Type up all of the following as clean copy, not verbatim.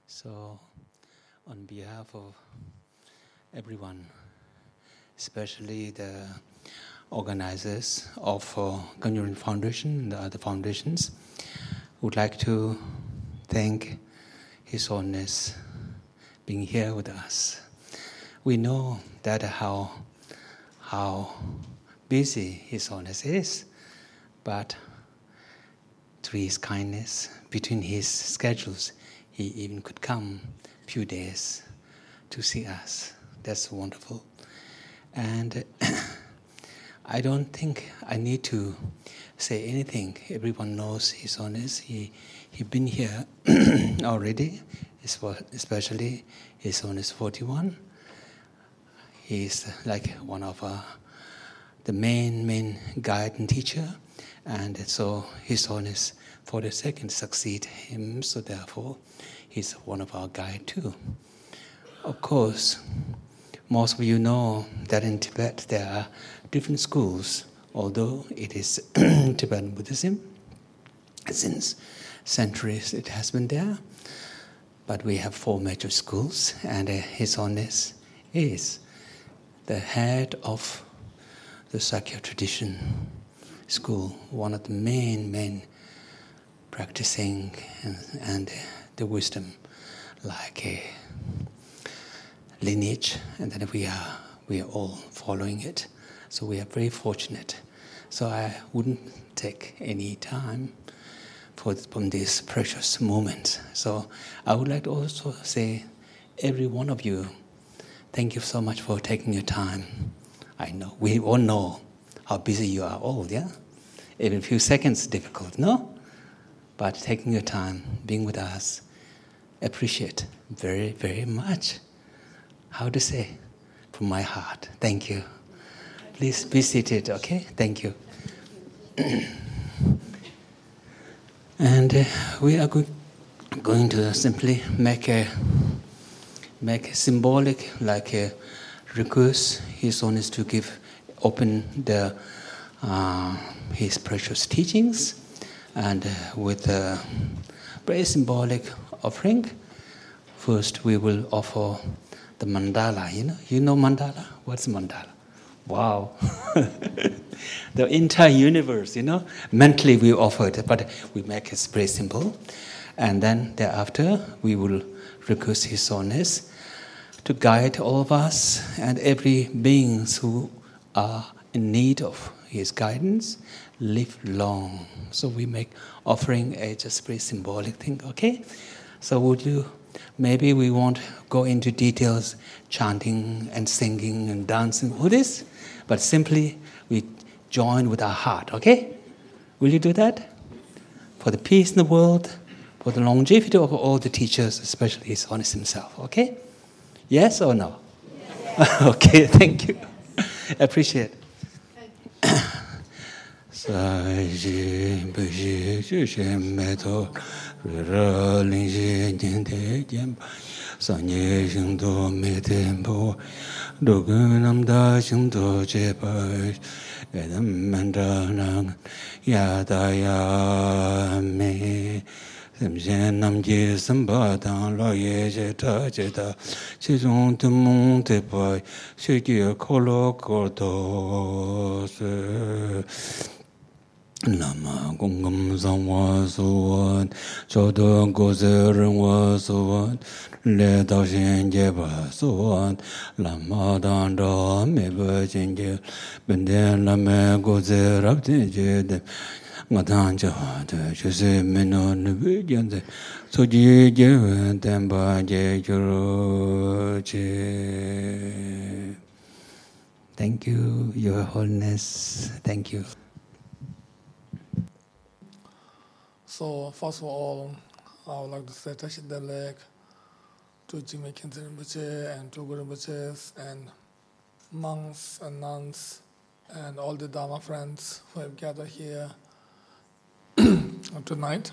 So, on behalf of everyone, especially the organizers of Kanyarin Foundation and the other foundations, would like to thank His Holiness being here with us. We know that how busy His Holiness is, but through His kindness, between His schedules, He even could come a few days to see us. That's wonderful. And I don't think I need to say anything. Everyone knows His Holiness. He's been here already, especially His Holiness 41. He's like one of the main guide and teacher. And so His Holiness 42nd succeed him, so therefore he's one of our guide too. Of course, most of you know that in Tibet there are different schools, although it is Tibetan Buddhism. Since centuries it has been there. But we have 4 major schools, and His Holiness is the head of the Sakya tradition school, one of the main practicing and the wisdom like a lineage, and then we are all following it. So we are very fortunate. So I wouldn't take any time from this precious moment. So I would like to also say, every one of you, thank you so much for taking your time. I know, we all know how busy you are all, yeah? Even a few seconds is difficult, no? But taking your time, being with us, appreciate very, very much. How to say? From my heart, thank you. Please be seated, okay? Thank you. And we are going to simply make a symbolic, like a request. His Holiness to open his precious teachings, and with a very symbolic offering. First, we will offer the mandala. You know mandala? What's mandala? Wow. The entire universe, mentally we offer it, but we make it very simple. And then thereafter, we will request His Holiness to guide all of us and every beings who are in need of His guidance, live long. So we make offering a just very symbolic thing, okay? So maybe we won't go into details, chanting and singing and dancing, all this, but simply we join with our heart, okay? Will you do that? For the peace in the world, for the longevity of all the teachers, especially His Holiness himself, okay? Yes or no? Yes. Okay, thank you. Appreciate it. Nam ji samba dang lo ye je ta je da chi zong de mong de bai shi ge ko lo ko do se Nama gong gam zang wa su wan chou de go ze ren wa su wan le dao xian jie ba su wan lama dang da me ba jin jie ben dian la me go ze rab de jie de Thank you. Thank you, Your Holiness. Thank you. So, first of all, I would like to say touch the leg to Jimmy Kinzer Rinpoche and to Guru Rinpoches and monks and nuns and all the Dharma friends who have gathered here tonight.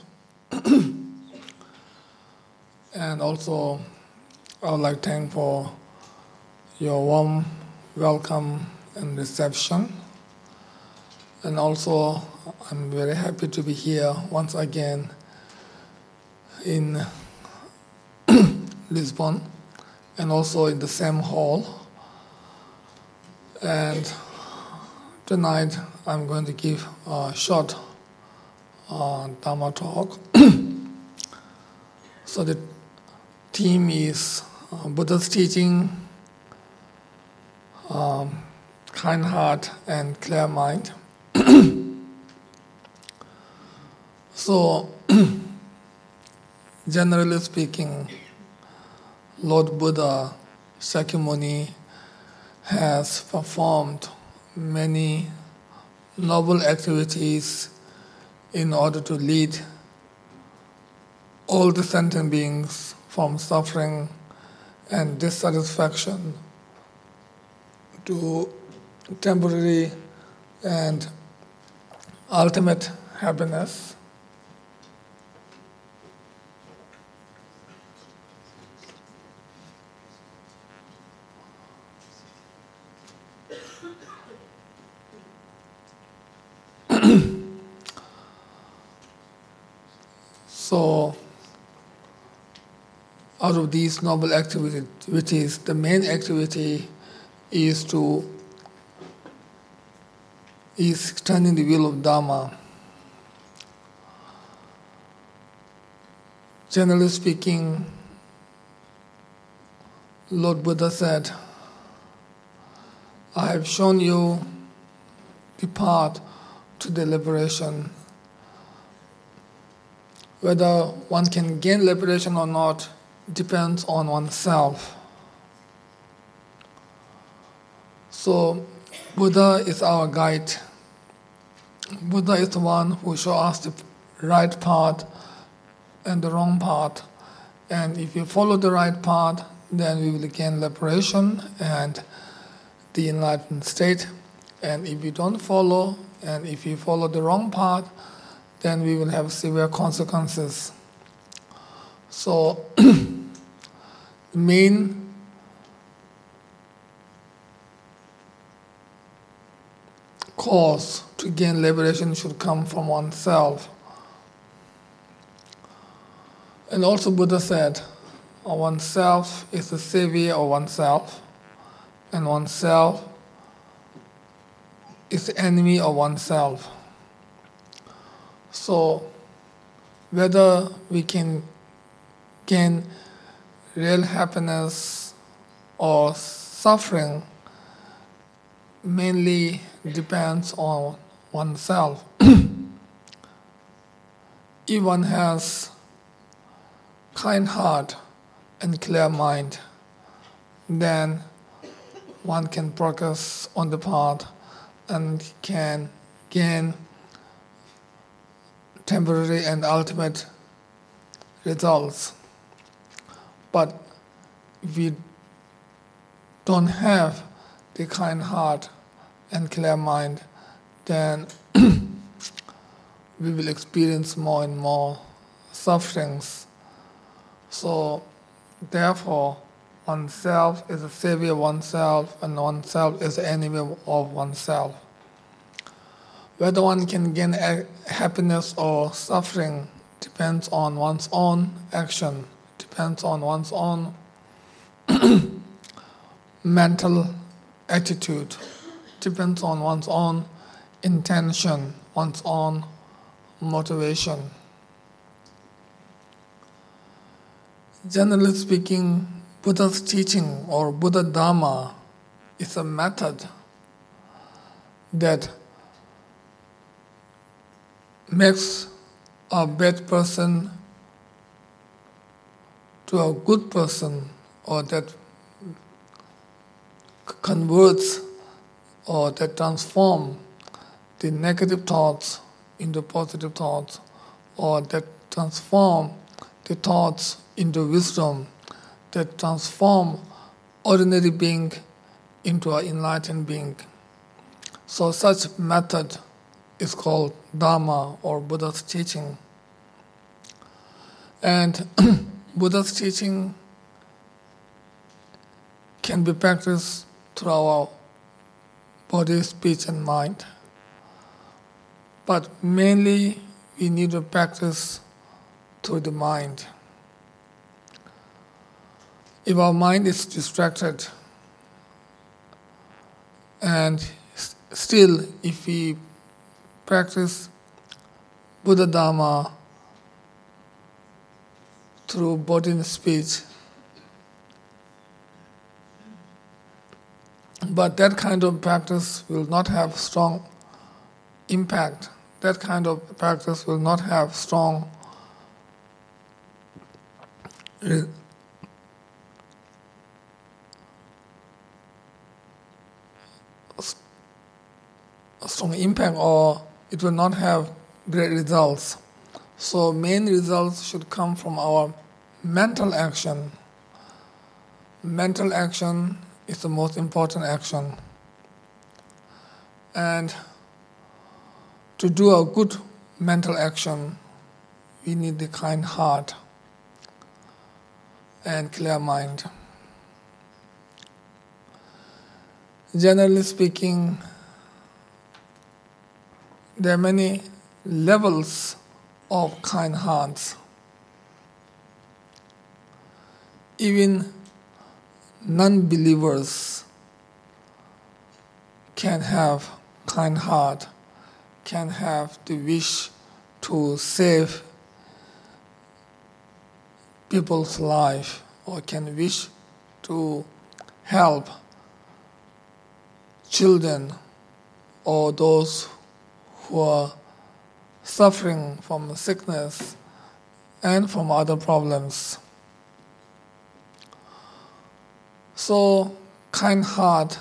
And also, I would like to thank for your warm welcome and reception. And also, I'm very happy to be here once again in Lisbon, and also in the same hall. And tonight I'm going to give a short Dharma talk. So the theme is Buddha's teaching, kind heart and clear mind. So, generally speaking, Lord Buddha Shakyamuni has performed many noble activities in order to lead all the sentient beings from suffering and dissatisfaction to temporary and ultimate happiness. So, out of these noble activities, the main activity is extending the will of Dharma. Generally speaking, Lord Buddha said, I have shown you the path to the liberation. Whether one can gain liberation or not depends on oneself. So, Buddha is our guide. Buddha is the one who shows us the right path and the wrong path. And if you follow the right path, then we will gain liberation and the enlightened state. And if you don't follow, and if you follow the wrong path, then we will have severe consequences. So, the main cause to gain liberation should come from oneself. And also Buddha said, oneself is the savior of oneself, and oneself is the enemy of oneself. So, whether we can gain real happiness or suffering mainly depends on oneself. If one has kind heart and clear mind, then one can progress on the path and can gain temporary and ultimate results. But if we don't have the kind heart and clear mind, then we will experience more and more sufferings. So, therefore, oneself is the savior of oneself, and oneself is the enemy of oneself. Whether one can gain happiness or suffering depends on one's own action, depends on one's own mental attitude, depends on one's own intention, one's own motivation. Generally speaking, Buddha's teaching or Buddha Dharma is a method that makes a bad person to a good person, or that converts or that transforms the negative thoughts into positive thoughts, or that transform the thoughts into wisdom, that transform ordinary being into an enlightened being. So such method is called Dharma or Buddha's teaching. And Buddha's teaching can be practiced through our body, speech, and mind. But mainly we need to practice through the mind. If our mind is distracted, and still if we practice Buddha Dharma through body and speech, but that kind of practice will not have strong impact. That kind of practice will not have strong impact, or it will not have great results. So main results should come from our mental action. Mental action is the most important action. And to do a good mental action, we need the kind heart and clear mind. Generally speaking, there are many levels of kind hearts. Even non-believers can have kind heart, can have the wish to save people's life, or can wish to help children or those who are suffering from sickness and from other problems. So, kind heart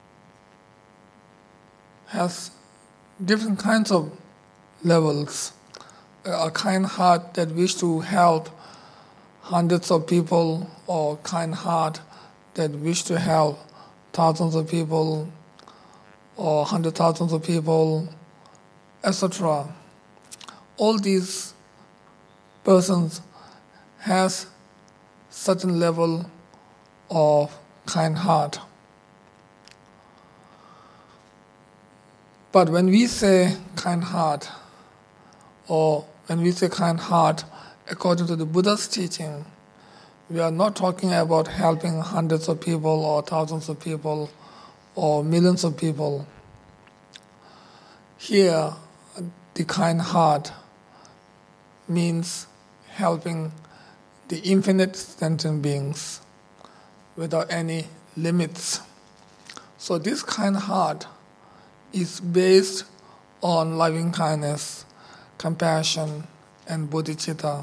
has different kinds of levels. A kind heart that wishes to help hundreds of people, or kind heart that wishes to help thousands of people, or 100,000 of people, etc. All these persons has certain level of kind heart. But when we say kind heart, or when we say kind heart according to the Buddha's teaching, we are not talking about helping hundreds of people or thousands of people or millions of people. Here, the kind heart means helping the infinite sentient beings without any limits. So this kind heart is based on loving kindness, compassion, and bodhicitta.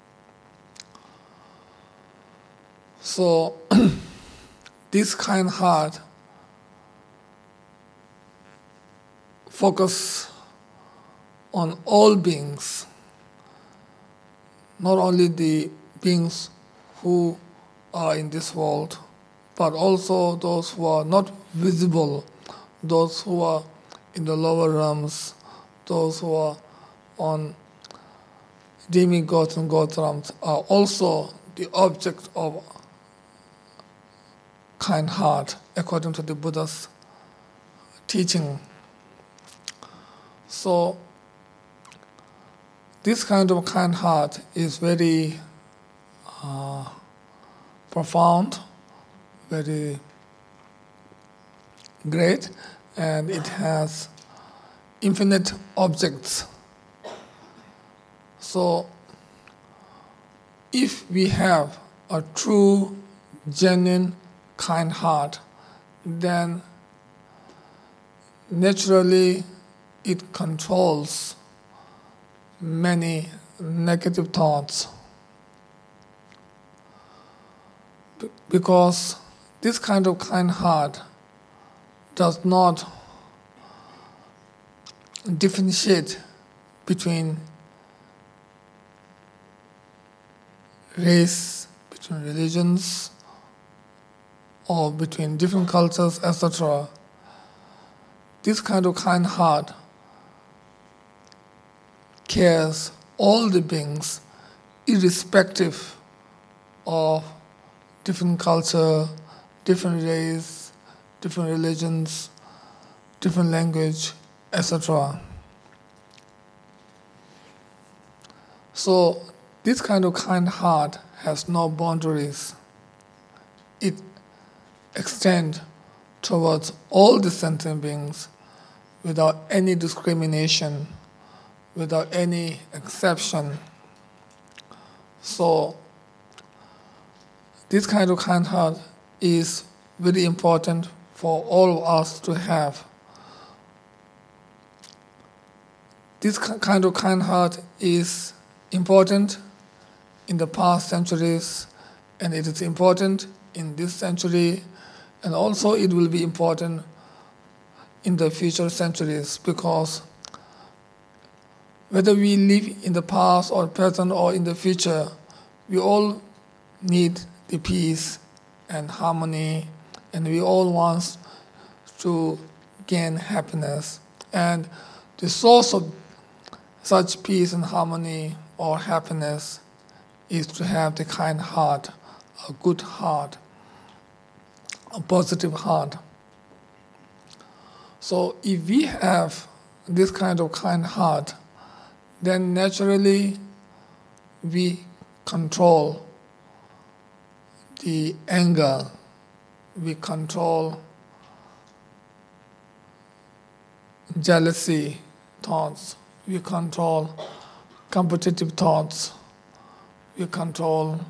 So this kind heart focus on all beings, not only the beings who are in this world, but also those who are not visible, those who are in the lower realms, those who are on demigods and god realms are also the object of kind heart, according to the Buddha's teaching. So, this kind of kind heart is very profound, very great, and it has infinite objects. So, if we have a true, genuine, kind heart, then naturally it controls many negative thoughts. Because this kind of kind heart does not differentiate between race, between religions, or between different cultures, etc. This kind of kind heart cares all the beings, irrespective of different culture, different race, different religions, different language, etc. So this kind of kind heart has no boundaries. it extends towards all the sentient beings without any discrimination, without any exception. So this kind of kind heart is very important for all of us to have. This kind of kind heart is important in the past centuries, and it is important in this century, and also it will be important in the future centuries, because whether we live in the past or present or in the future, we all need the peace and harmony, and we all want to gain happiness. And the source of such peace and harmony or happiness is to have the kind heart, a good heart, a positive heart. So if we have this kind of kind heart, then naturally we control the anger, we control jealousy thoughts, we control competitive thoughts, we control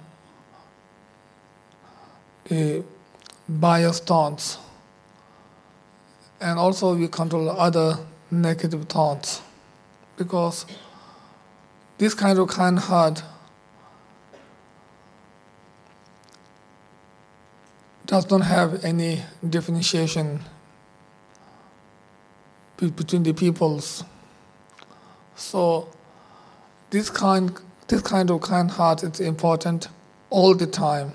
the biased thoughts, and also we control other negative thoughts, because this kind of kind heart does not have any differentiation between the peoples. So this kind of kind heart is important all the time,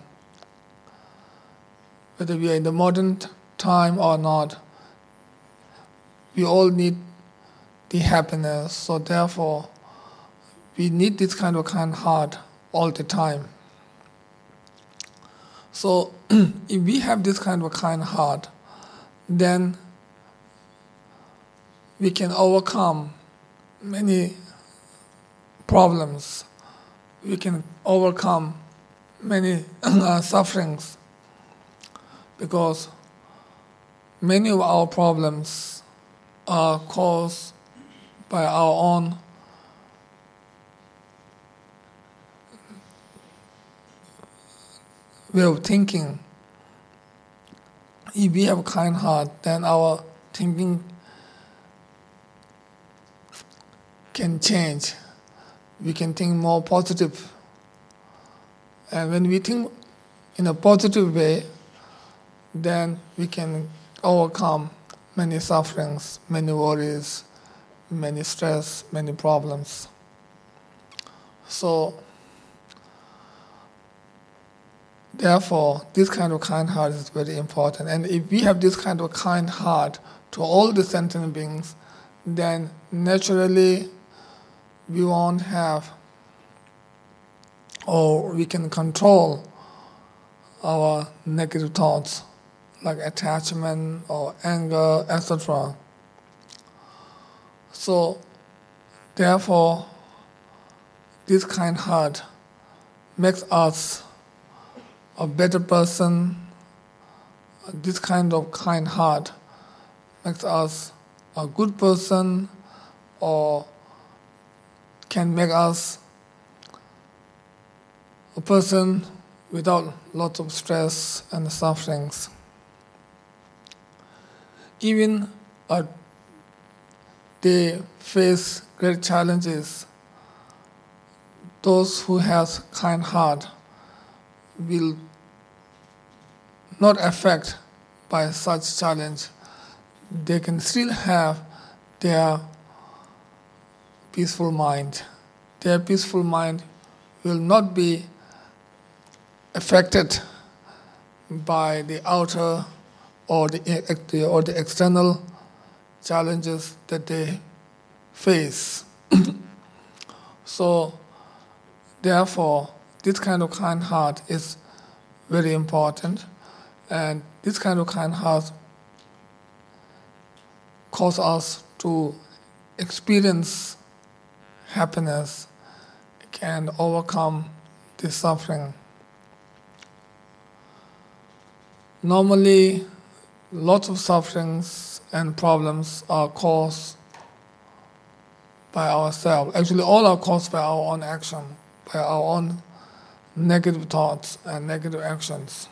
whether we are in the modern time or not. We all need the happiness, so therefore we need this kind of kind heart all the time. So if we have this kind of kind heart, then we can overcome many problems. We can overcome many sufferings, because many of our problems are caused by our own way of thinking. If we have a kind heart, then our thinking can change. We can think more positive. And when we think in a positive way, then we can overcome many sufferings, many worries, many stress, many problems. So therefore, this kind of kind heart is very important. And if we have this kind of kind heart to all the sentient beings, then naturally we won't have, or we can control our negative thoughts like attachment or anger, etc. So therefore, this kind heart makes us a better person. This kind of kind heart makes us a good person, or can make us a person without lots of stress and sufferings. Even they face great challenges, those who have kind heart will not affect by such challenge. They can still have their peaceful mind. Their peaceful mind will not be affected by the outer or the external challenges that they face. So, therefore, this kind of kind heart is very important, and this kind of kind heart causes us to experience happiness, can overcome the suffering. Normally, lots of sufferings and problems are caused by ourselves. Actually, all are caused by our own action, by our own negative thoughts and negative actions.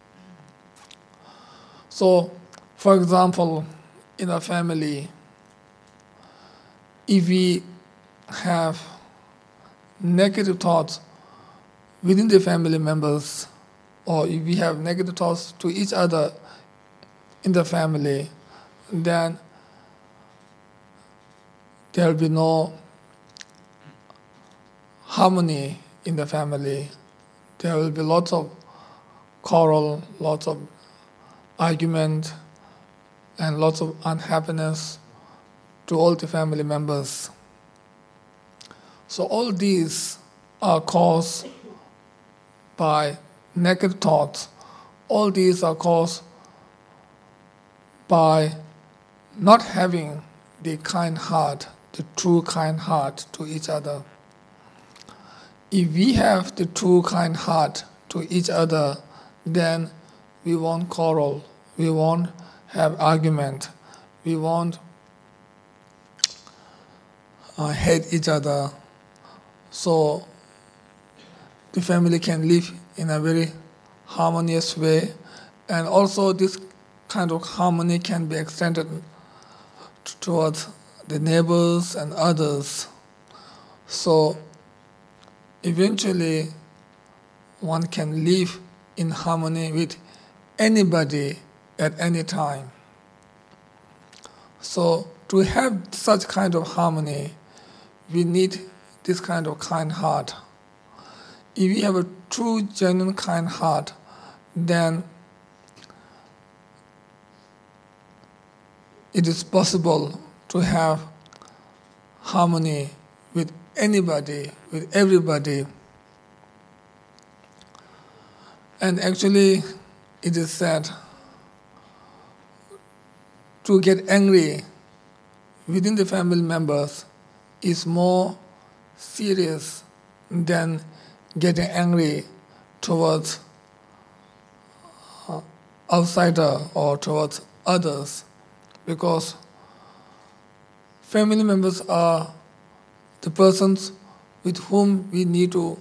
So, for example, in a family, if we have negative thoughts within the family members, or if we have negative thoughts to each other in the family, then there will be no harmony in the family. There will be lots of quarrel, lots of argument, and lots of unhappiness to all the family members. So all these are caused by negative thoughts. All these are caused by not having the kind heart, the true kind heart to each other. If we have the true kind heart to each other, then we won't quarrel, we won't have argument, we won't hate each other. So the family can live in a very harmonious way, and also this kind of harmony can be extended towards the neighbors and others. So eventually one can live in harmony with anybody at any time. So to have such kind of harmony, we need this kind of kind heart. If we have a true, genuine kind heart, then it is possible to have harmony with anybody, with everybody. And actually, it is said to get angry within the family members is more serious than getting angry towards outsider or towards others, because family members are the persons with whom we need to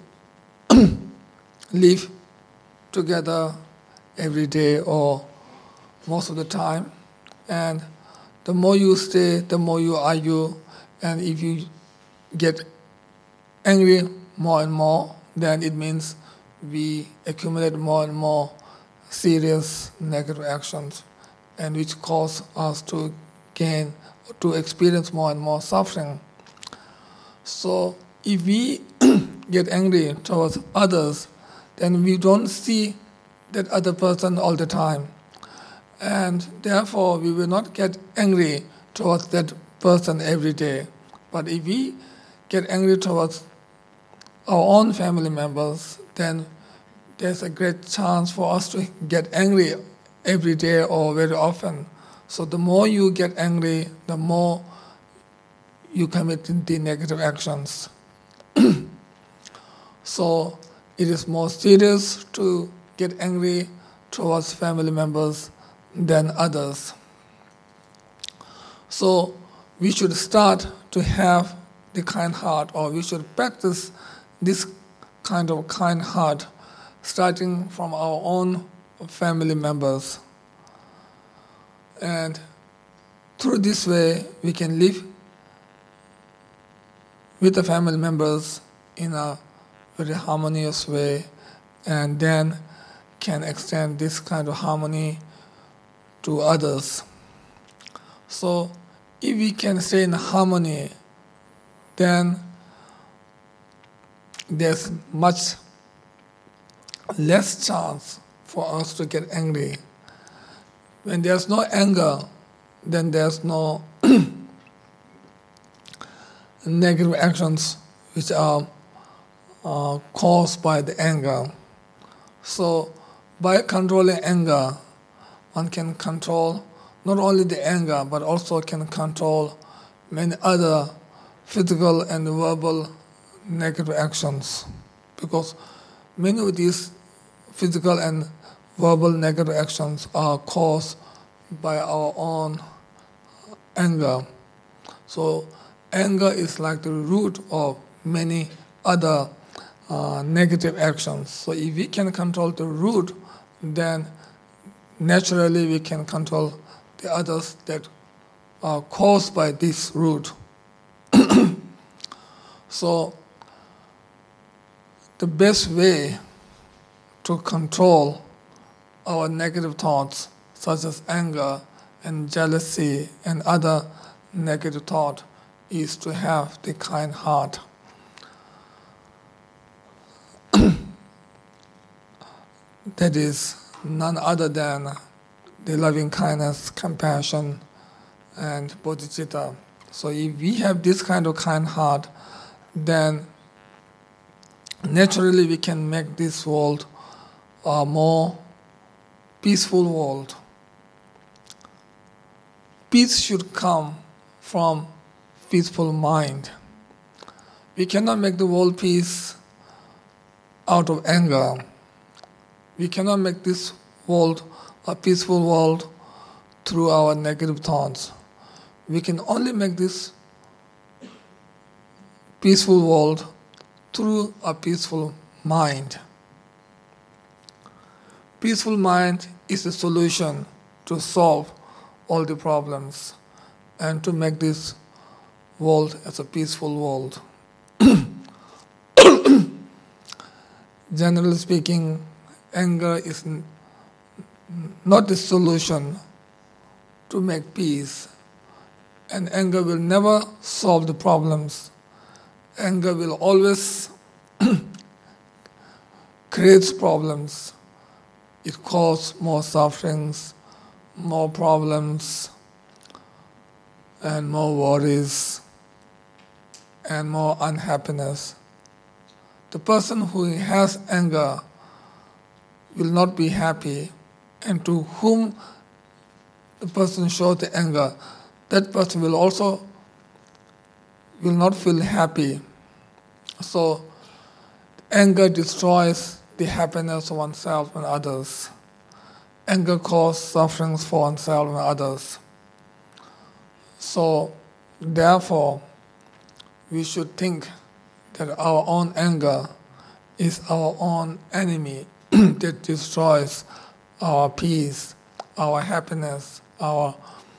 live together every day or most of the time. And the more you stay, the more you argue, and if you get angry more and more, then it means we accumulate more and more serious negative actions, and which cause us to experience more and more suffering. So if we get angry towards others, then we don't see that other person all the time, and therefore we will not get angry towards that person every day. But if we get angry towards our own family members, then there's a great chance for us to get angry every day or very often. So the more you get angry, the more you commit the negative actions. So it is more serious to get angry towards family members than others. So we should start to have the kind heart, or we should practice this kind of kind heart starting from our own family members. And through this way, we can live with the family members in a very harmonious way, and then can extend this kind of harmony to others. So if we can stay in harmony, then there's much less chance for us to get angry. When there's no anger, then there's no negative actions which are caused by the anger. So by controlling anger, one can control not only the anger, but also can control many other physical and verbal negative actions. Because many of these physical and verbal negative actions are caused by our own anger. So anger is like the root of many other negative actions. So if we can control the root, then naturally we can control the others that are caused by this root. So the best way to control our negative thoughts, such as anger and jealousy and other negative thoughts, is to have the kind heart. That is none other than the loving kindness, compassion, and bodhicitta. So if we have this kind of kind heart, then naturally we can make this world a more peaceful world. Peace should come from peaceful mind. We cannot make the world peace out of anger. We cannot make this world a peaceful world through our negative thoughts. We can only make this peaceful world through a peaceful mind. Peaceful mind is the solution to solve all the problems and to make this world as a peaceful world. Generally speaking, anger is not the solution to make peace, and anger will never solve the problems. Anger will always create problems. It causes more sufferings, more problems, and more worries, and more unhappiness. The person who has anger will not be happy, and to whom the person shows the anger, that person will not feel happy. So anger destroys the happiness of oneself and others. Anger causes sufferings for oneself and others. So therefore, we should think that our own anger is our own enemy that destroys our peace, our happiness, our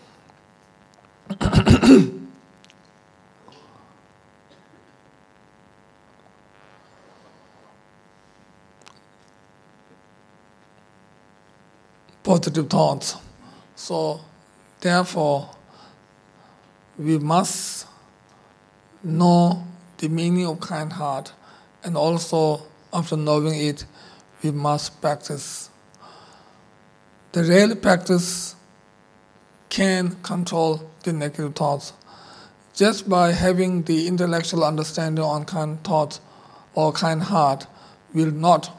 positive thoughts. So therefore, we must know the meaning of kind heart, and also after knowing it, we must practice. The real practice can control the negative thoughts. Just by having the intellectual understanding on kind thoughts or kind heart will not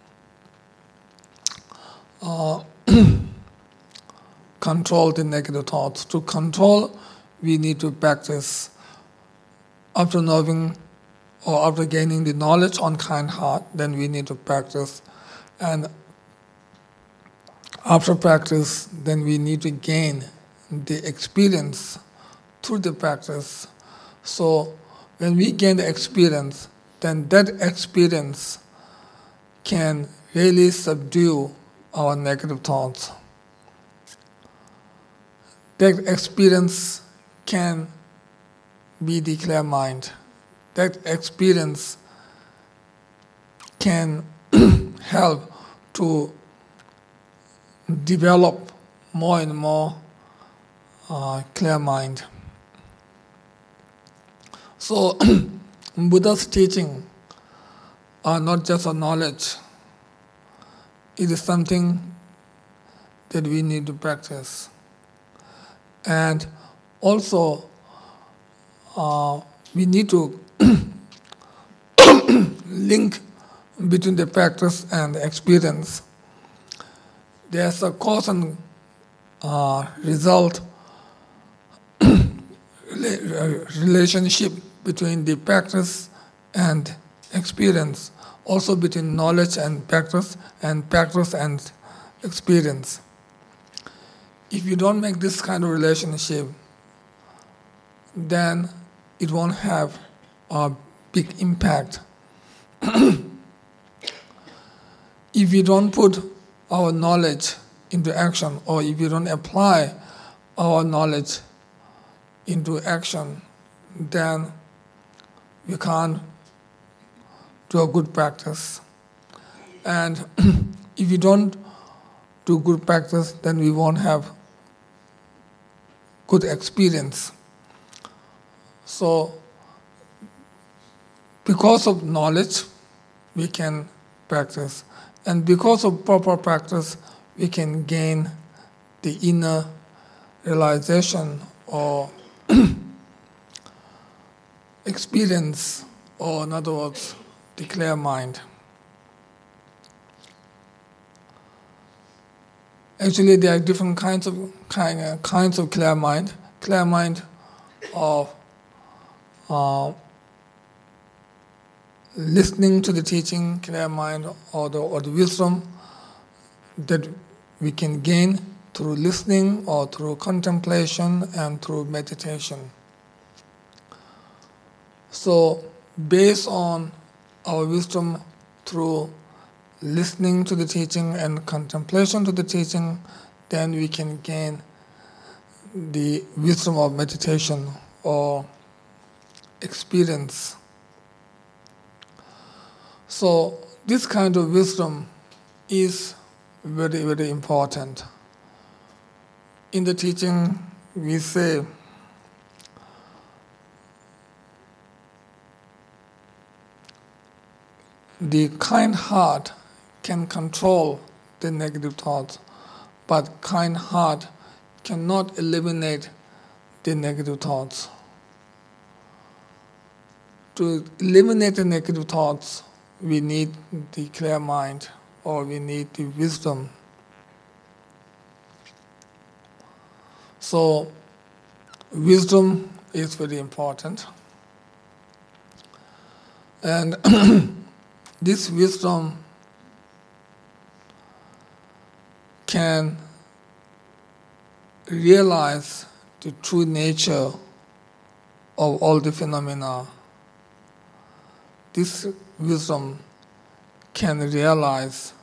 control the negative thoughts. To control, we need to practice. After knowing or after gaining the knowledge on kind heart, then we need to practice. And after practice, then we need to gain the experience through the practice. So when we gain the experience, then that experience can really subdue our negative thoughts. That experience can be the clear mind. That experience can help to develop more and more clear mind. So Buddha's teaching are not just a knowledge. It is something that we need to practice. And also, we need to link between the practice and the experience. There's a cause and result relationship between the practice and experience, also between knowledge and practice and experience. If you don't make this kind of relationship, then it won't have a big impact. If we don't put our knowledge into action, or if we don't apply our knowledge into action, then we can't do a good practice. And if we don't do good practice, then we won't have good experience. So, because of knowledge, we can practice. And because of proper practice, we can gain the inner realization or experience, or in other words, the clear mind. Actually, there are different kinds of clear mind. Clear mind of listening to the teaching, clear mind, or the wisdom that we can gain through listening or through contemplation and through meditation. So, based on our wisdom through listening to the teaching and contemplation to the teaching, then we can gain the wisdom of meditation or experience. So this kind of wisdom is very, very important. In the teaching, we say the kind heart can control the negative thoughts, but kind heart cannot eliminate the negative thoughts. To eliminate the negative thoughts, we need the clear mind, or we need the wisdom. So, wisdom is very important. And this wisdom can realize the true nature of all the phenomena. This wisdom can realize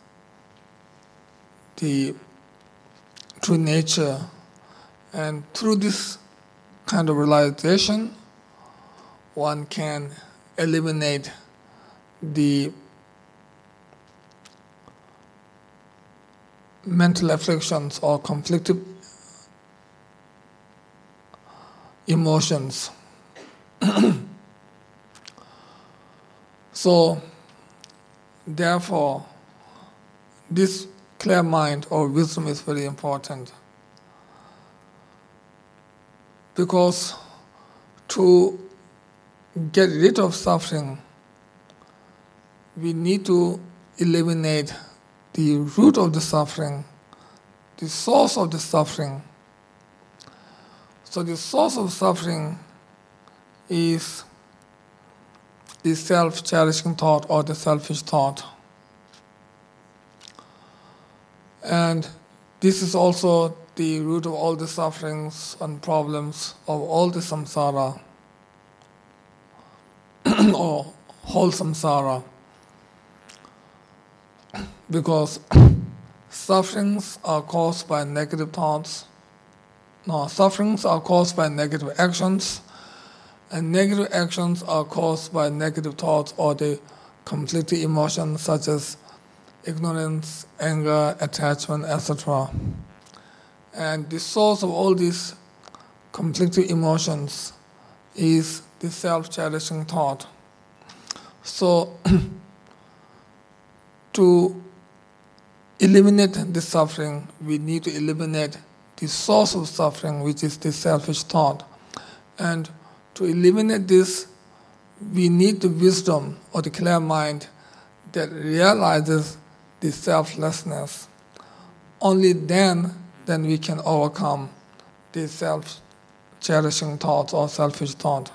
the true nature, and through this kind of realization, one can eliminate the mental afflictions or conflicted emotions. So, therefore, this clear mind or wisdom is very important, because to get rid of suffering, we need to eliminate the root of the suffering, the source of the suffering. So the source of suffering is the self-cherishing thought or the selfish thought. And this is also the root of all the sufferings and problems of all the samsara, or whole samsara. Because sufferings are caused by negative thoughts. No, sufferings are caused by negative actions, and negative actions are caused by negative thoughts or the conflicting emotions such as ignorance, anger, attachment, etc. And the source of all these conflicting emotions is the self-cherishing thought. So, to eliminate the suffering, we need to eliminate the source of suffering, which is the selfish thought. And to eliminate this, we need the wisdom or the clear mind that realizes the selflessness. Only then we can overcome the self-cherishing thoughts or selfish thought.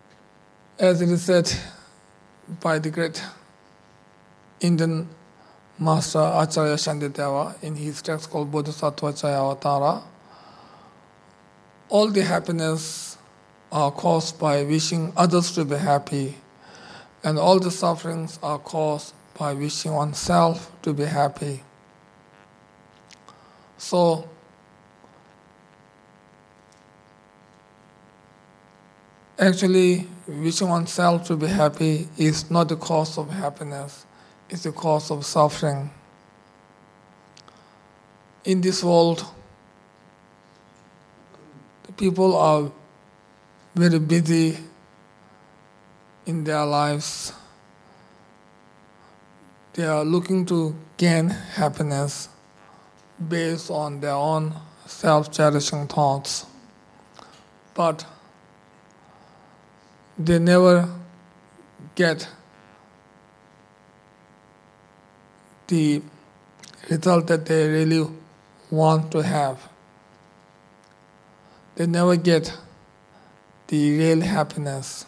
As it is said by the great Indian Master Acharya Shandideva in his text called Bodhisattva Chayavatara. All the happiness are caused by wishing others to be happy, and all the sufferings are caused by wishing oneself to be happy. So, actually, wishing oneself to be happy is not the cause of happiness, it's the cause of suffering. In this world, the people are very busy in their lives. They are looking to gain happiness based on their own self-cherishing thoughts. But they never get the result that they really want to have. They never get the real happiness.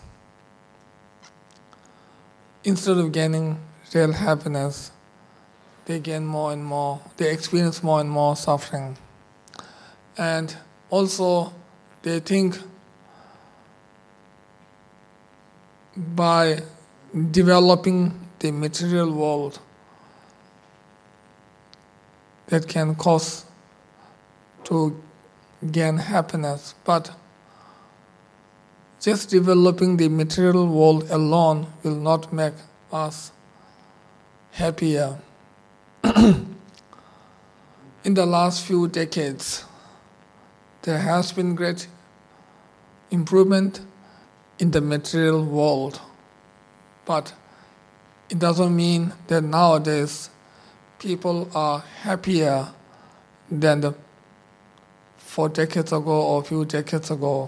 Instead of gaining real happiness, they gain more and more, they experience more and more suffering. And also, they think by developing the material world that can cause to gain happiness. But just developing the material world alone will not make us happier. In the last few decades, there has been great improvement in the material world, but it doesn't mean that nowadays people are happier than 4 decades ago or a few decades ago.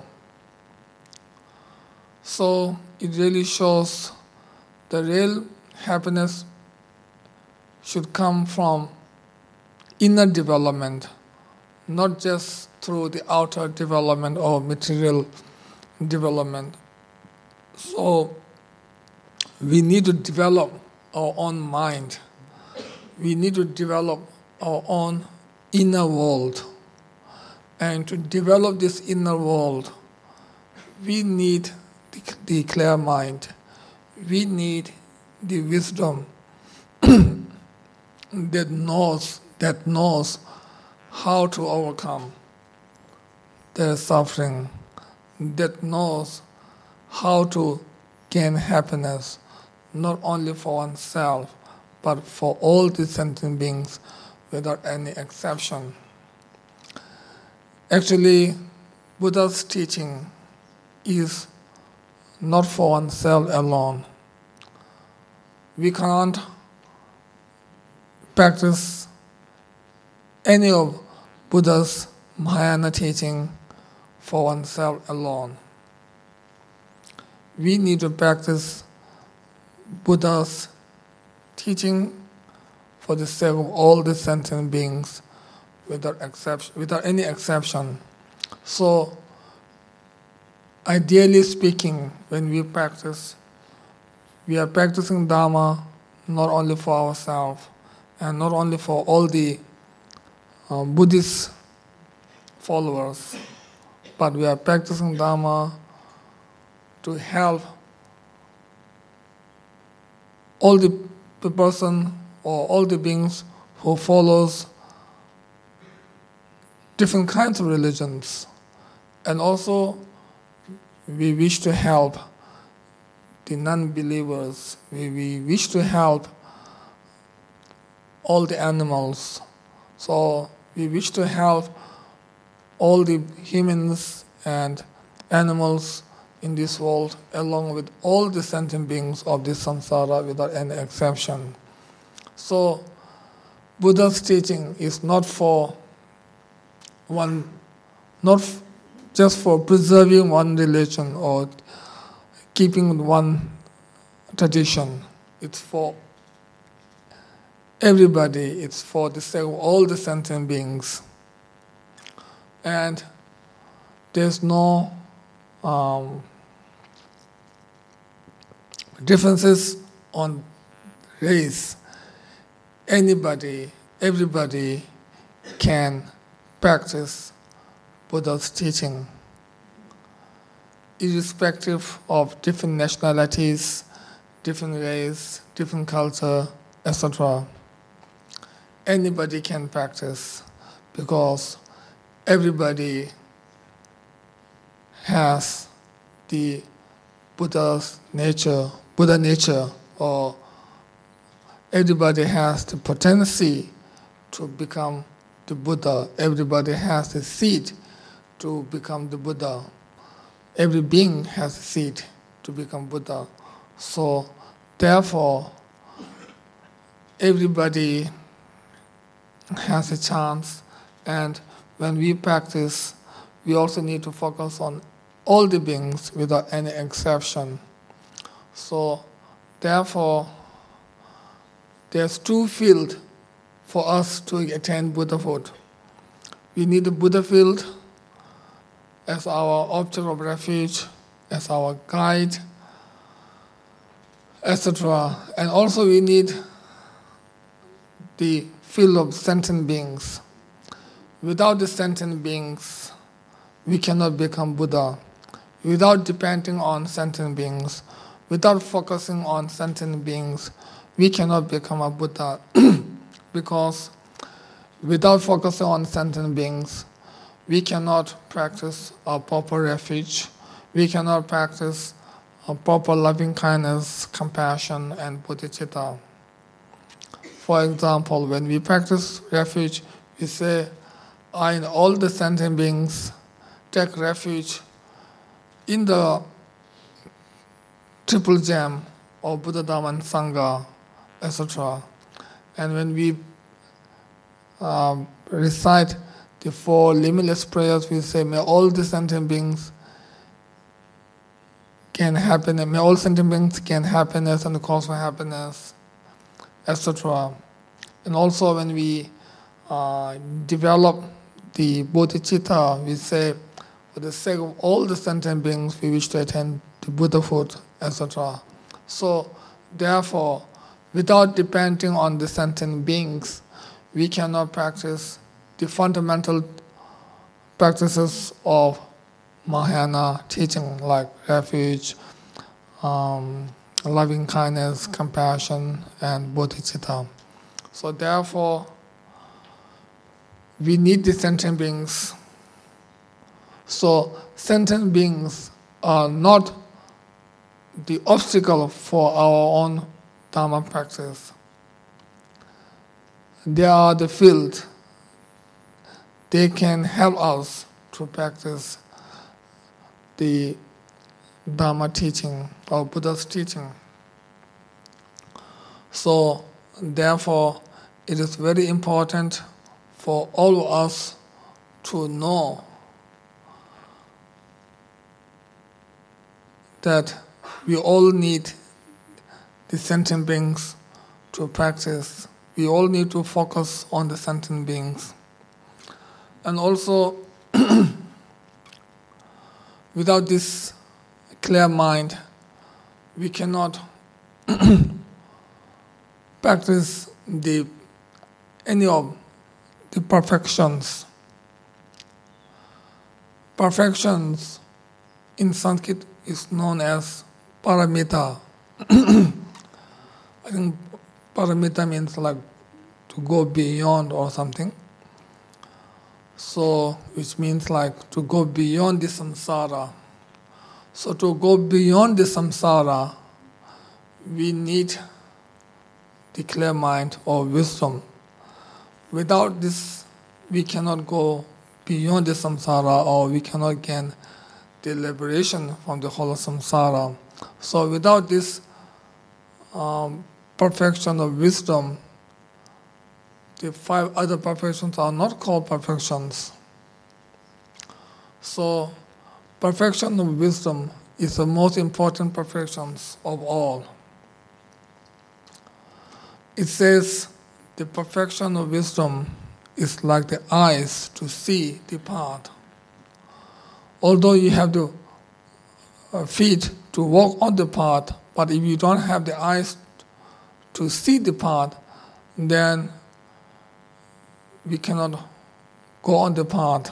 So it really shows the real happiness should come from inner development, not just through the outer development or material development. So we need to develop our own mind. We need to develop our own inner world. And to develop this inner world, we need the clear mind. We need the wisdom that knows how to overcome their suffering, that knows how to gain happiness, not only for oneself, but for all the sentient beings without any exception. Actually, Buddha's teaching is not for oneself alone. We can't practice any of Buddha's Mahayana teaching for oneself alone. We need to practice Buddha's teaching for the sake of all the sentient beings without any exception. So, ideally speaking, when we practice, we are practicing Dharma not only for ourselves and not only for all the Buddhist followers, but we are practicing Dharma to help all the person or all the beings who follows different kinds of religions. And also, we wish to help the non-believers. We wish to help all the animals. So we wish to help all the humans and animals in this world, along with all the sentient beings of this samsara without any exception. So Buddha's teaching is not just for preserving one religion or keeping one tradition. It's for everybody. It's for the sake of all the sentient beings. And there's no differences on race. everybody can practice Buddha's teaching, irrespective of different nationalities, different race, different culture, etc. Anybody can practice because everybody has the Buddha nature, or everybody has the potency to become the Buddha. Everybody has the seed to become the Buddha. Every being has a seed to become Buddha. So, therefore, everybody has a chance, and when we practice, we also need to focus on all the beings without any exception. So, therefore, there's two fields for us to attain Buddhahood. We need the Buddha field as our object of refuge, as our guide, etc. And also we need the field of sentient beings. Without the sentient beings, we cannot become Buddha. Without depending on sentient beings, without focusing on sentient beings, we cannot become a Buddha. Because without focusing on sentient beings, we cannot practice a proper refuge. We cannot practice a proper loving kindness, compassion, and bodhicitta. For example, when we practice refuge, we say, I and all the sentient beings take refuge in the triple gem of Buddha, Dhamma, and Sangha, etc. And when we recite the 4 limitless prayers, we say, may all the sentient beings gain happiness, may all sentient beings gain happiness and the cause for happiness, etc. And also when we develop the bodhicitta, we say, for the sake of all the sentient beings, we wish to attain the Buddhahood, etc. So, therefore, without depending on the sentient beings, we cannot practice the fundamental practices of Mahayana teaching, like refuge, loving kindness, compassion, and bodhicitta. So therefore, we need the sentient beings. So sentient beings are not the obstacle for our own Dharma practice. They are the field. They can help us to practice the Dharma teaching or Buddha's teaching. So, therefore, it is very important for all of us to know that we all need the sentient beings to practice. We all need to focus on the sentient beings. And also, without this clear mind, we cannot practice any of the perfections. Perfections in Sanskrit is known as paramita. I think paramita means like to go beyond or something. So, which means like to go beyond the samsara. So to go beyond the samsara, we need the clear mind or wisdom. Without this, we cannot go beyond the samsara, or we cannot gain the liberation from the whole samsara. So without this perfection of wisdom, the 5 other perfections are not called perfections. So, perfection of wisdom is the most important perfections of all. It says the perfection of wisdom is like the eyes to see the path. Although you have the feet to walk on the path, but if you don't have the eyes to see the path, then we cannot go on the path.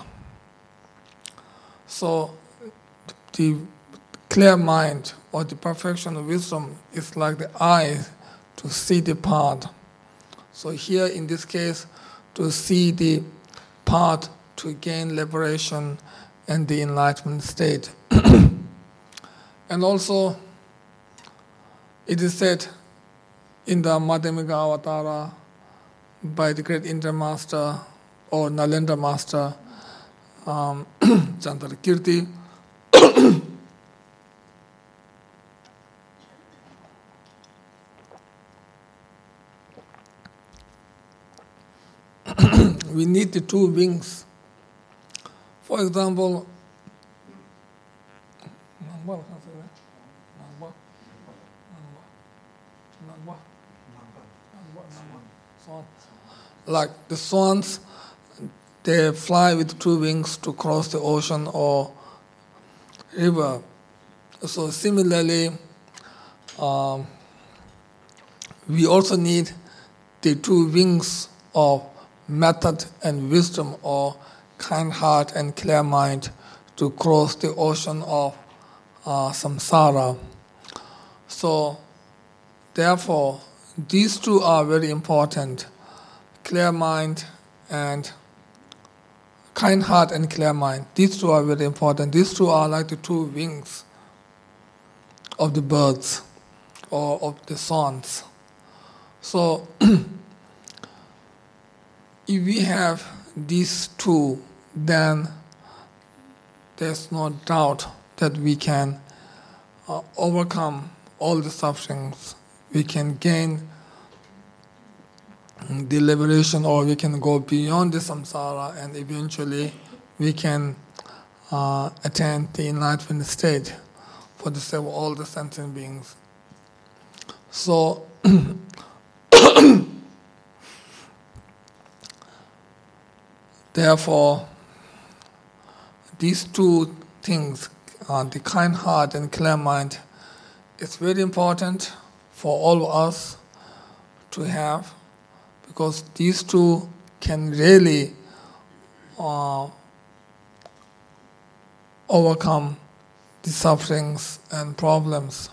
So the clear mind or the perfection of wisdom is like the eye to see the path. So here in this case, to see the path to gain liberation and the enlightenment state. And also, it is said in the Madhyamika Avatara by the great Indra Master or Nalendra Master, Chandra Kirti, we need the two wings. For example, like the swans, they fly with two wings to cross the ocean or river. So similarly, we also need the two wings of method and wisdom, or kind heart and clear mind, to cross the ocean of samsara. So therefore, these two are very important. Clear mind and kind heart and clear mind. These two are very important. These two are like the two wings of the birds or of the swans. So if we have these two, then there's no doubt that we can overcome all the sufferings. We can gain the liberation, or we can go beyond the samsara, and eventually we can attain the enlightenment state for the sake of all the sentient beings. So therefore, these two things, the kind heart and clear mind, it's very important for all of us to have, because these two can really overcome the sufferings and problems.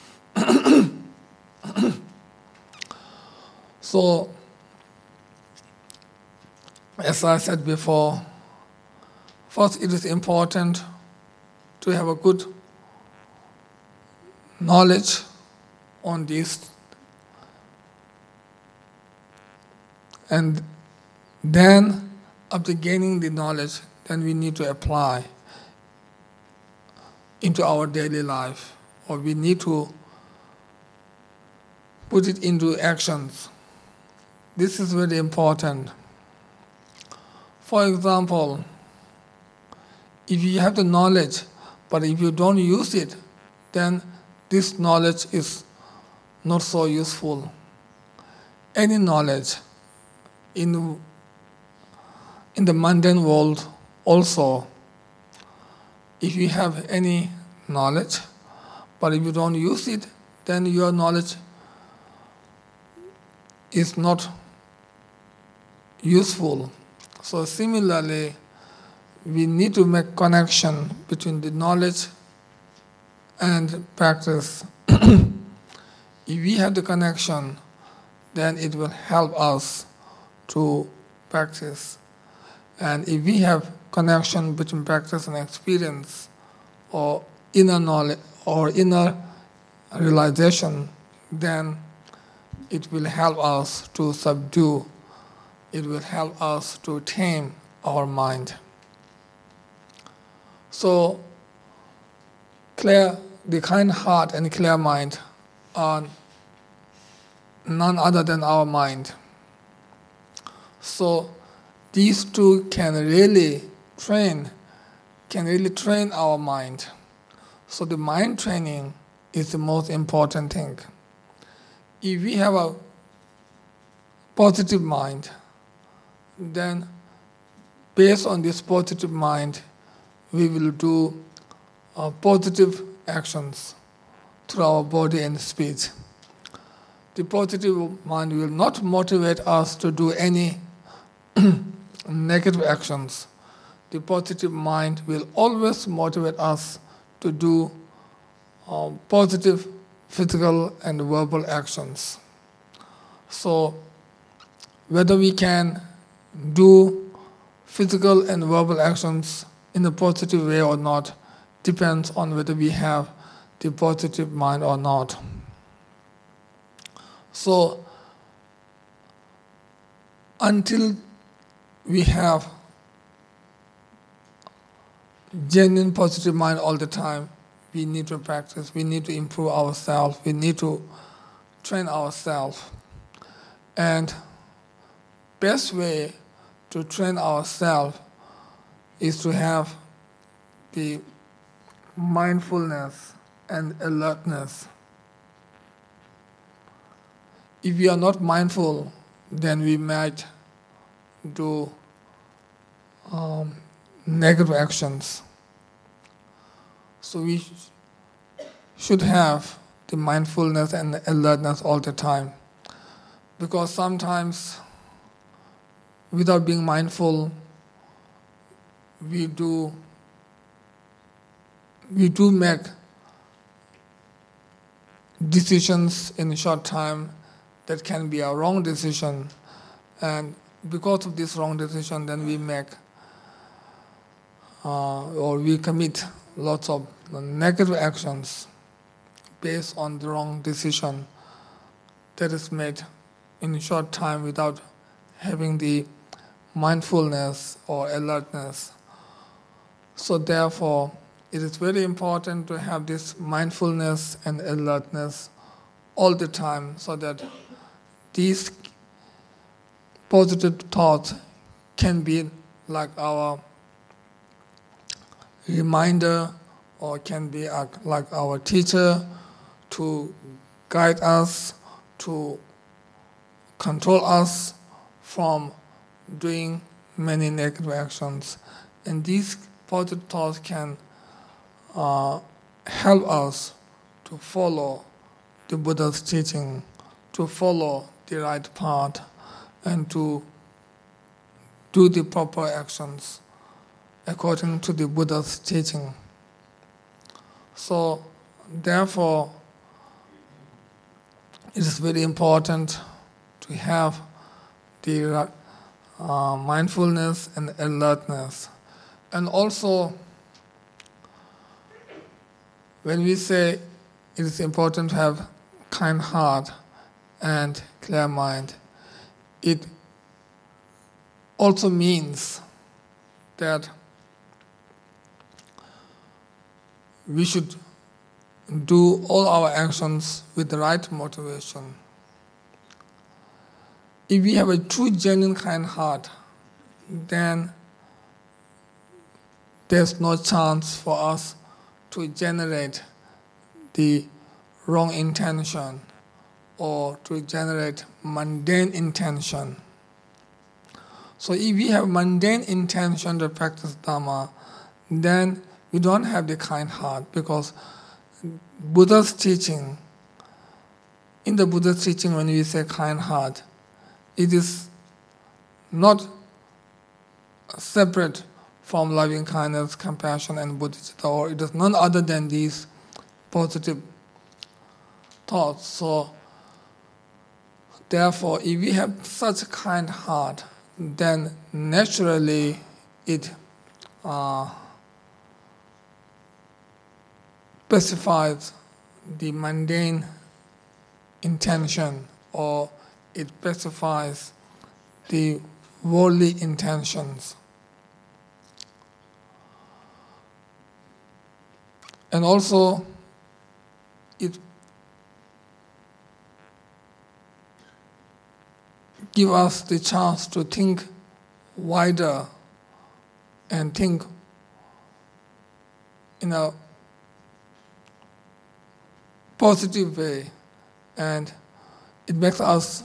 So, as I said before, first it is important to have a good knowledge on these, and then after gaining the knowledge, then we need to apply into our daily life, or we need to put it into actions. This is very important. For example, if you have the knowledge, but if you don't use it, then this knowledge is not so useful. Any knowledge in the mundane world also, if you have any knowledge, but if you don't use it, then your knowledge is not useful. So similarly, we need to make connection between the knowledge and practice. If we have the connection, then it will help us to practice. And if we have connection between practice and experience, or inner knowledge or inner realization, then it will help us to subdue, it will help us to tame our mind. So, the kind heart and clear mind are none other than our mind. So, these two can really train our mind. So the mind training is the most important thing. If we have a positive mind, then based on this positive mind, we will do positive actions through our body and speech. the positive mind will not motivate us to do any negative actions. The positive mind will always motivate us to do positive physical and verbal actions. So whether we can do physical and verbal actions in a positive way or not depends on whether we have the positive mind or not. So until we have genuine positive mind all the time, we need to practice, we need to improve ourselves, we need to train ourselves. And best way to train ourselves is to have the mindfulness and alertness. If we are not mindful, then we might do negative actions. So we should have the mindfulness and alertness all the time. Because sometimes, without being mindful, we do make decisions in a short time that can be a wrong decision, and because of this wrong decision, then we make or we commit lots of negative actions based on the wrong decision that is made in a short time without having the mindfulness or alertness. So therefore, it is very important to have this mindfulness and alertness all the time so that these positive thoughts can be like our reminder or can be like our teacher to guide us, to control us from doing many negative actions. And these positive thoughts can help us to follow the Buddha's teaching, to follow the right path, and to do the proper actions according to the Buddha's teaching. So, therefore, it is very important to have the mindfulness and alertness. And also, when we say it is important to have kind heart and clear mind, it also means that we should do all our actions with the right motivation. If we have a true, genuine, kind heart, then there's no chance for us to generate the wrong intention or to generate mundane intention. So if we have mundane intention to practice Dhamma, then we don't have the kind heart, because Buddha's teaching, in the Buddha's teaching when we say kind heart, it is not separate from loving kindness, compassion, and bodhicitta, or it is none other than these positive thoughts. So, therefore, if we have such a kind heart, then naturally it specifies the mundane intention, or it specifies the worldly intentions. And also, it gives us the chance to think wider and think in a positive way, and it makes us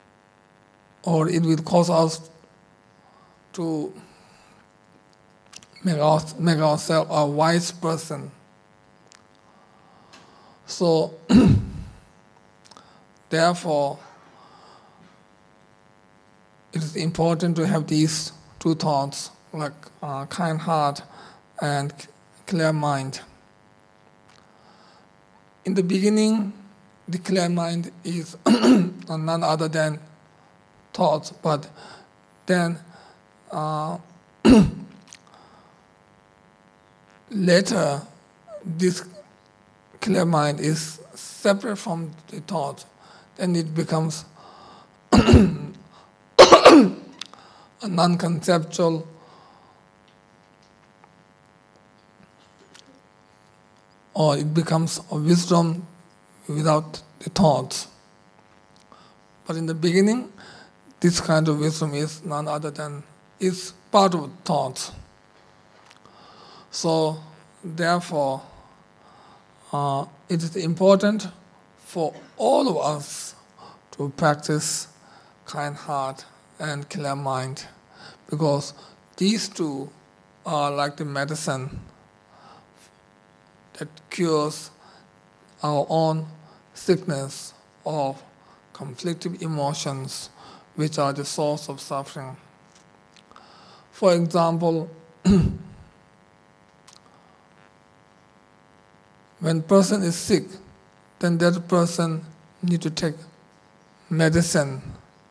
or it will cause us to make ourselves a wise person. So, therefore, it is important to have these two thoughts, like kind heart and clear mind. In the beginning, the clear mind is none other than thoughts, but then later this clear mind is separate from the thought, then it becomes a non-conceptual or it becomes a wisdom without the thoughts. But in the beginning, this kind of wisdom is none other than, is part of thoughts. So, therefore, it is important for all of us to practice kind heart and clear mind, because these two are like the medicine that cures our own sickness of conflicting emotions, which are the source of suffering. For example, when person is sick, then that person need to take medicine.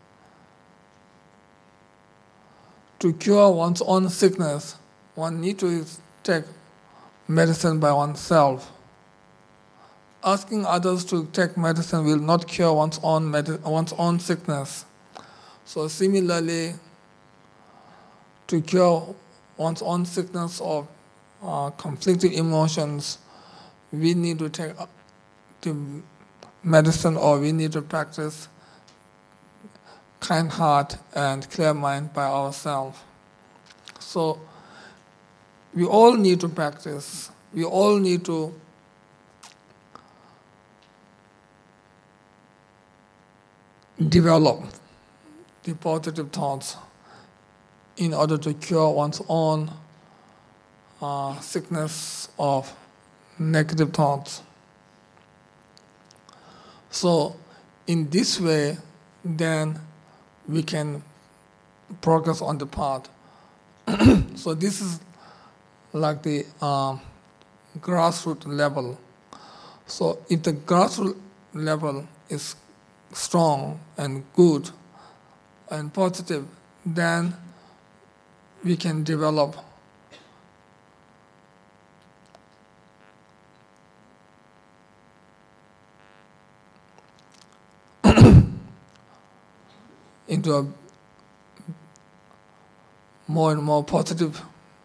To cure one's own sickness, one need to take medicine by oneself. Asking others to take medicine will not cure one's own sickness. So similarly, to cure one's own sickness of conflicting emotions, we need to take the medicine, or we need to practice kind heart and clear mind by ourselves. So we all need to practice. We all need to develop the positive thoughts in order to cure one's own sickness of negative thoughts. So in this way, then we can progress on the path. So this is like the grassroots level. So if the grassroots level is strong and good and positive, then we can develop into a more and more positive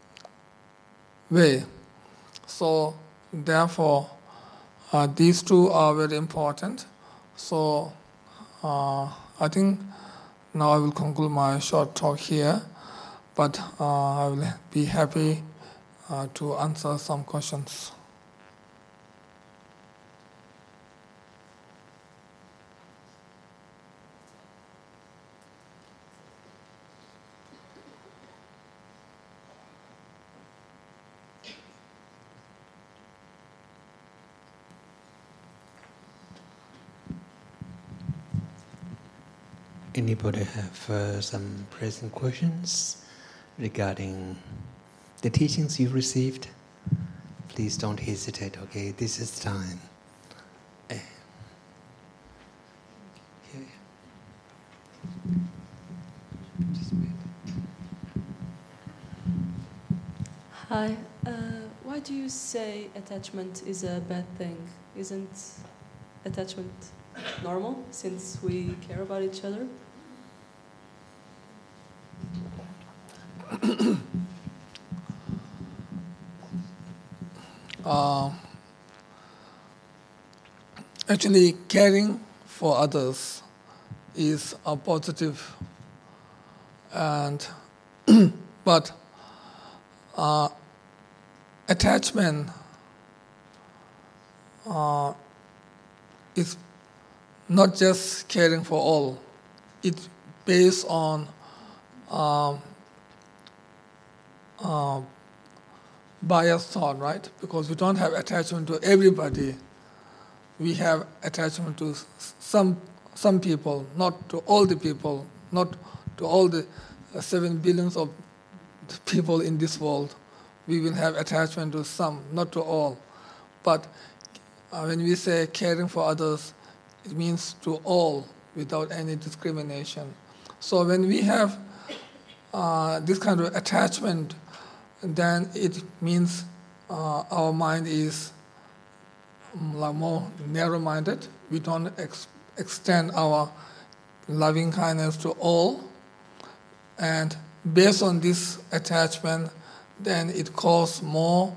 way. So therefore, these two are very important. So I think now I will conclude my short talk here, but I will be happy to answer some questions. Anybody have some present questions regarding the teachings you received? Please don't hesitate, okay? This is time. Hi. Why do you say attachment is a bad thing? Isn't attachment normal since we care about each other? Actually, caring for others is a positive, and but attachment is not just caring for all. It's based on biased thought, right? Because we don't have attachment to everybody. We have attachment to some people, not to all the people, not to all the 7 billions of people in this world. We will have attachment to some, not to all. But when we say caring for others, it means to all without any discrimination. So when we have this kind of attachment, then it means our mind is more narrow-minded. We don't extend our loving kindness to all. And based on this attachment, then it causes more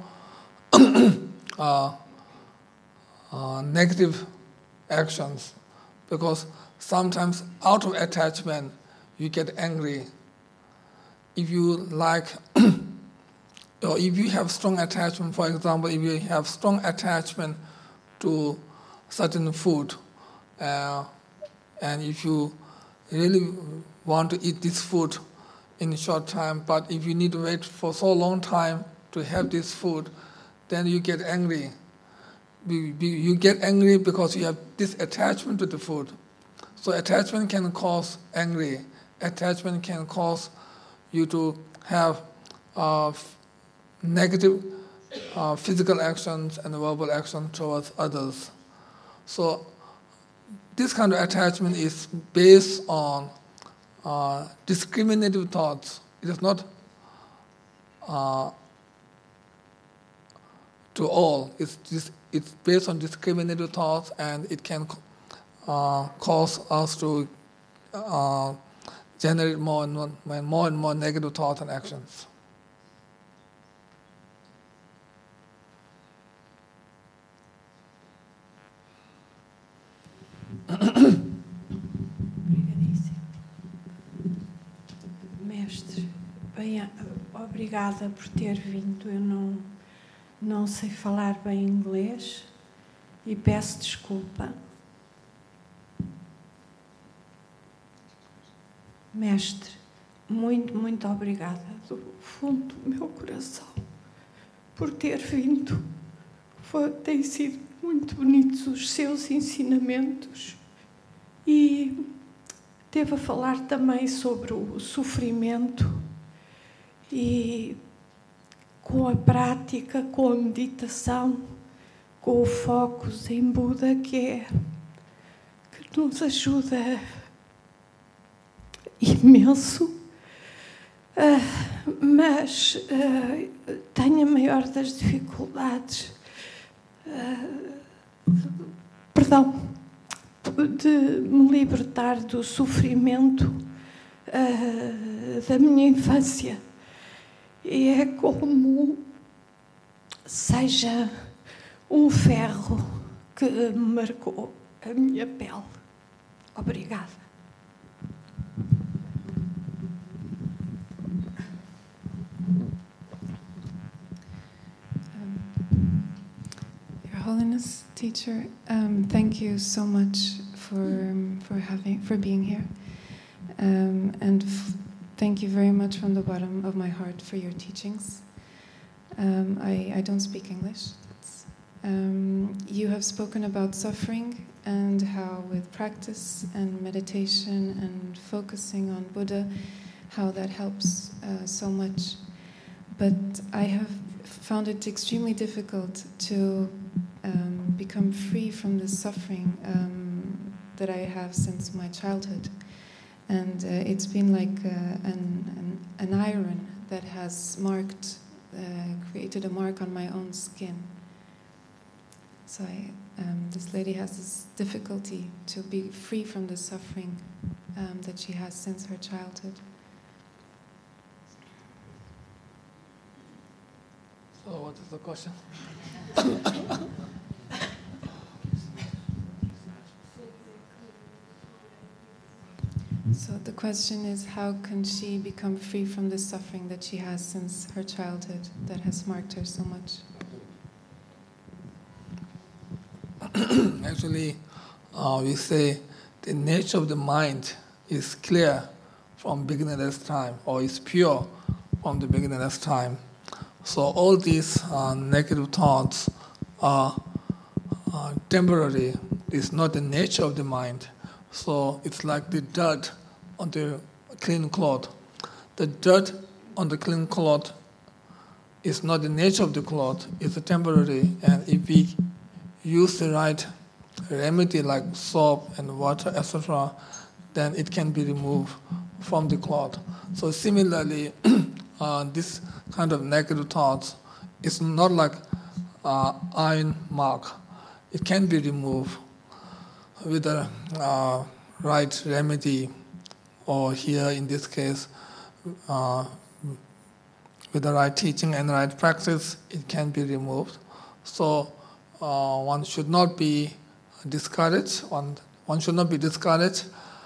negative actions, because sometimes out of attachment you get angry. If you like, or if you have strong attachment, for example, if you have strong attachment to certain food, and if you really want to eat this food in a short time, but if you need to wait for so long time to have this food, then you get angry. You get angry because you have this attachment to the food. So attachment can cause angry. Attachment can cause you to have negative physical actions and verbal actions towards others. So this kind of attachment is based on discriminative thoughts. It is not to all. It's based on discriminative thoughts, and it can cause us to generate more and more negative thoughts and actions. Mestre, bem, obrigada por ter vindo. Eu não sei falar bem inglês e peço desculpa. Mestre, muito obrigada do fundo do meu coração por ter vindo. Têm sido muito bonitos os seus ensinamentos e teve a falar também sobre o sofrimento e com a prática, com a meditação, com o foco em Buda, que nos ajuda imenso, mas tenho a maior das dificuldades, de me libertar do sofrimento da minha infância. E é como seja um ferro que me marcou a minha pele. Obrigada. Your Holiness, Teacher, thank you so much for being here, and thank you very much from the bottom of my heart for your teachings. I don't speak English. You have spoken about suffering and how with practice and meditation and focusing on Buddha, how that helps so much. But I have found it extremely difficult to become free from the suffering that I have since my childhood. And it's been like an iron that has created a mark on my own skin. So this lady has this difficulty to be free from the suffering that she has since her childhood. So what is the question? So the question is, how can she become free from the suffering that she has since her childhood that has marked her so much? Actually, we say the nature of the mind is clear from beginningless time, or is pure from the beginningless time. So all these negative thoughts are temporary. It's not the nature of the mind. So it's like the dirt on the clean cloth. The dirt on the clean cloth is not the nature of the cloth. It's a temporary. And if we use the right remedy like soap and water, etc., then it can be removed from the cloth. So similarly, this kind of negative thoughts is not like iron mark. It can be removed with the right remedy, or here in this case, with the right teaching and right practice, it can be removed. So one should not be discouraged. One should not be discouraged.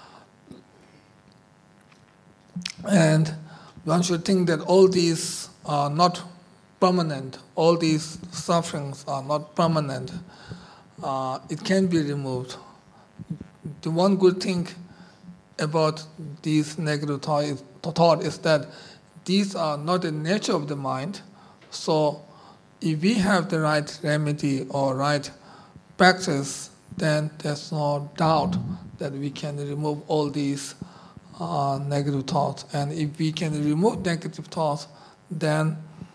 And one should think that all these are not permanent. All these sufferings are not permanent. It can be removed. The one good thing about these negative thought is that these are not the nature of the mind. So if we have the right remedy or right practice, then there's no doubt that we can remove all these negative thoughts. And if we can remove negative thoughts, then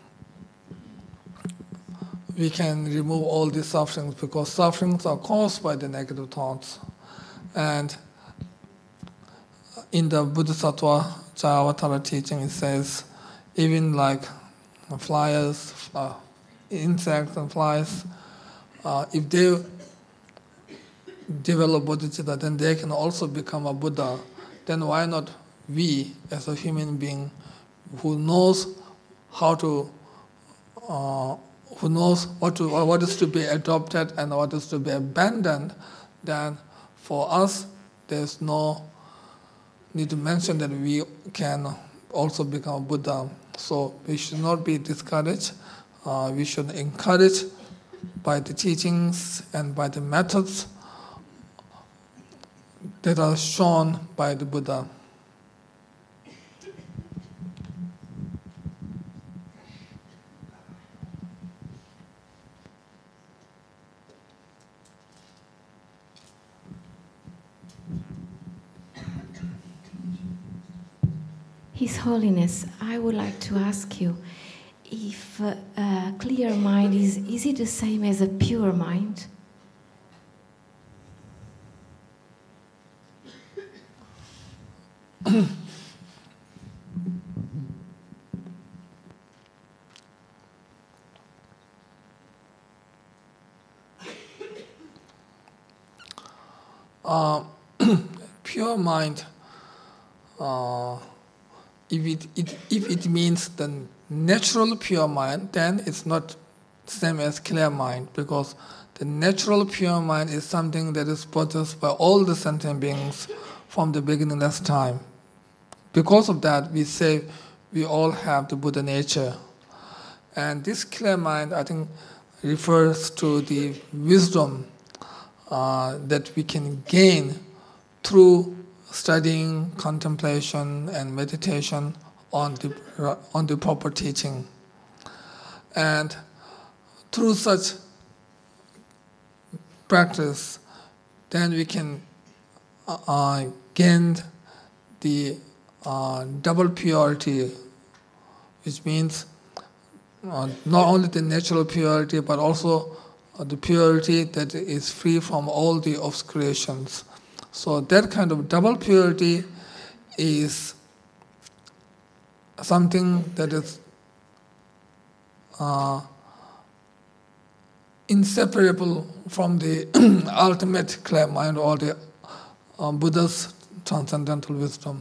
we can remove all these sufferings, because sufferings are caused by the negative thoughts. And in the Bodhisattva Jayavattara teaching, it says, even like flies, insects and flies, if they develop bodhicitta, then they can also become a Buddha. Then why not we, as a human being, who knows how to, who knows what is to be adopted and what is to be abandoned? Then for us, there's no need to mention that we can also become a Buddha. So we should not be discouraged. We should encourage by the teachings and by the methods that are shown by the Buddha. His Holiness, I would like to ask you if a clear mind is it the same as a pure mind? Pure mind, if it means the natural pure mind, then it's not same as clear mind, because the natural pure mind is something that is possessed by all the sentient beings from the beginningless time. Because of that, we say we all have the Buddha nature. And this clear mind, I think, refers to the wisdom that we can gain through studying, contemplation, and meditation on the proper teaching. And through such practice, then we can gain the double purity, which means not only the natural purity, but also the purity that is free from all the obscurations. So that kind of double purity is something that is inseparable from the ultimate clear mind or the Buddha's transcendental wisdom.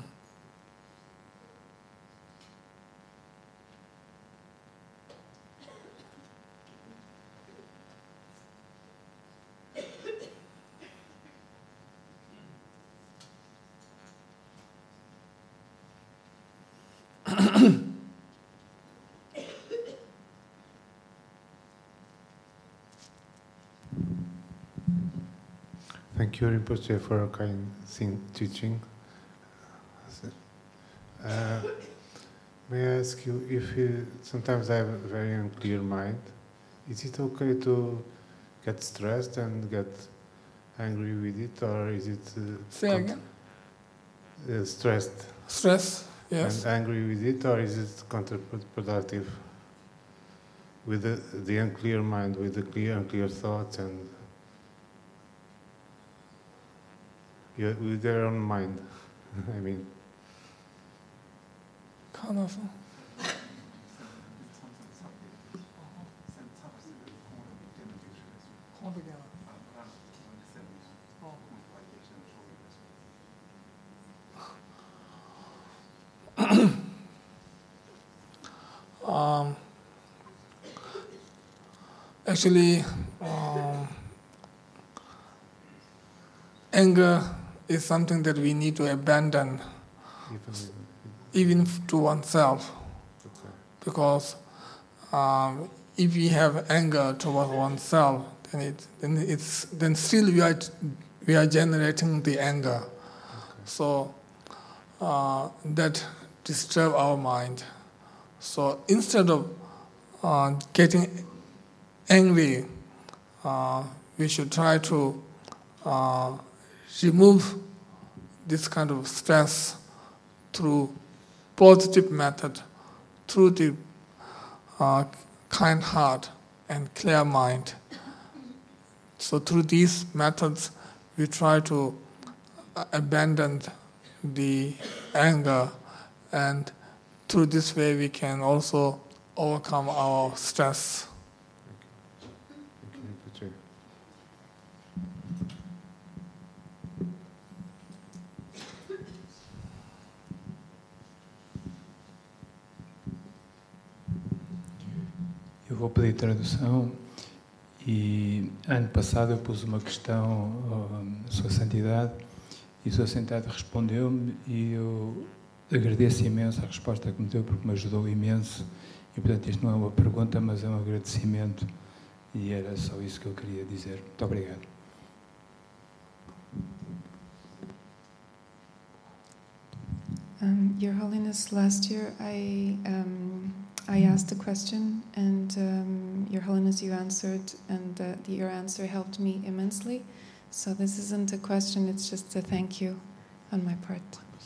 Thank you, Rinpoche, for a kind teaching. May I ask you, if sometimes I have a very unclear mind, is it okay to get stressed and get angry with it, or is it Say again. Stressed Stress, yes. and angry with it, or is it counterproductive with the unclear mind, with the unclear thoughts, and with their own mind? I mean, Kind of. Actually, anger is something that we need to abandon, even to oneself, because if we have anger towards oneself, then still we are generating the anger, so that disturb our mind. So instead of getting angry, we should try to remove this kind of stress through positive method, through the kind heart and clear mind. So through these methods, we try to abandon the anger, and through this way we can also overcome our stress. Eu vou pedir tradução e ano passado eu pus uma questão à Sua Santidade e Sua Santidade respondeu-me e eu agradeço imenso a resposta que me deu porque me ajudou imenso e portanto isto não é uma pergunta mas é um agradecimento e era só isso que eu queria dizer. Muito obrigado. Your Holiness, last year I asked a question, and Your Holiness, you answered, and your answer helped me immensely. So this isn't a question; it's just a thank you on my part.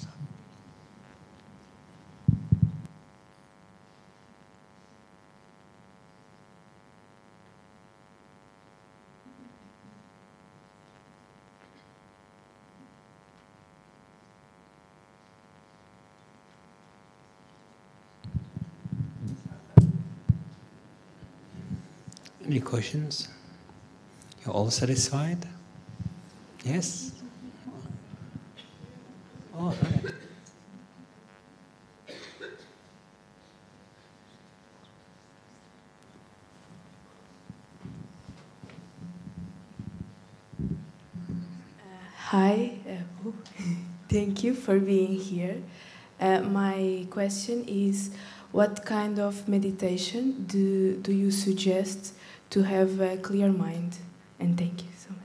Any questions? You're all satisfied? Yes? All right. Hi, thank you for being here. My question is, what kind of meditation do you suggest to have a clear mind? And thank you so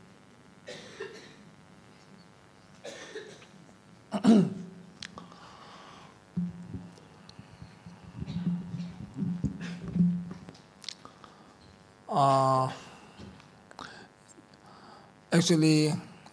much. Actually,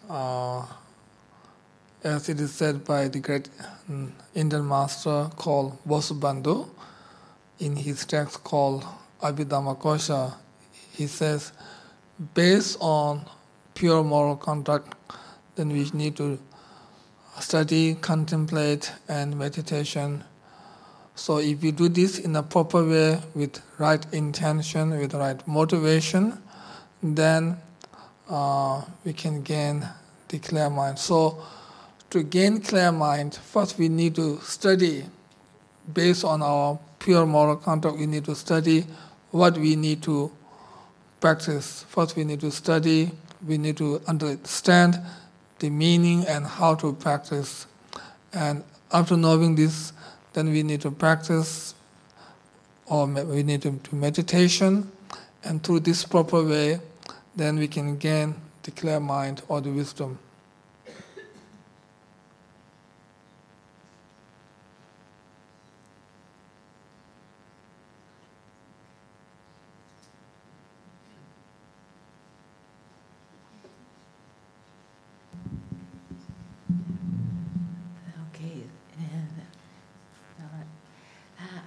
as it is said by the great Indian master called Vasubandhu, in his text called Abhidhammakosha, he says, based on pure moral conduct, then we need to study, contemplate, and meditation. So if we do this in a proper way, with right intention, with right motivation, then we can gain the clear mind. So to gain clear mind, first we need to study. Based on our pure moral conduct, we need to study what we need to practice. First we need to study, we need to understand the meaning and how to practice. And after knowing this, then we need to practice, or we need to do meditation, and through this proper way, then we can gain the clear mind or the wisdom.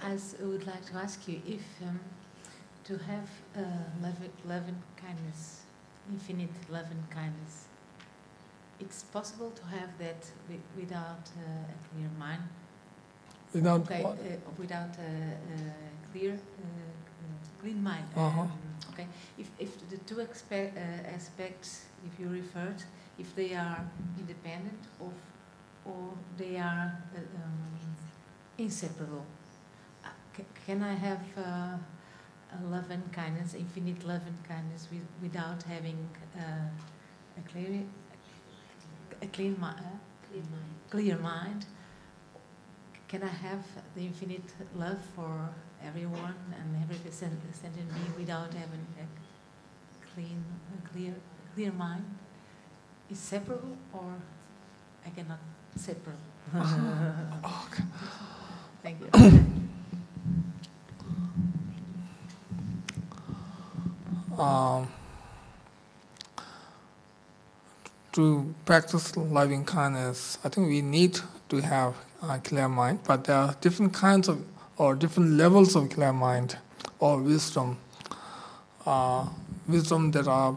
I would like to ask you if to have loving kindness, infinite loving kindness, it's possible to have that without a clear mind? Without okay, what? Without a clean mind. Okay. If the two aspects, if you referred, if they are independent or they are inseparable, can I have a love and kindness, infinite love and kindness, without having a clear mind? Can I have the infinite love for everyone and every sentient being without having a clear mind? Is separable, or I cannot separate? Okay. Thank you. To practice loving kindness, I think we need to have a clear mind, but there are different kinds of, or different levels of clear mind or wisdom. Wisdom that are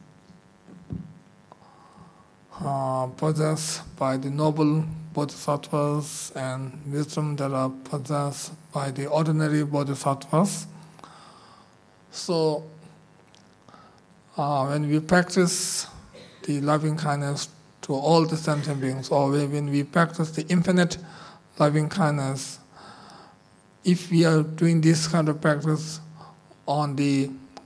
possessed by the noble bodhisattvas and wisdom that are possessed by the ordinary bodhisattvas. So, when we practice the loving kindness to all the sentient beings, or when we practice the infinite loving kindness, if we are doing this kind of practice on the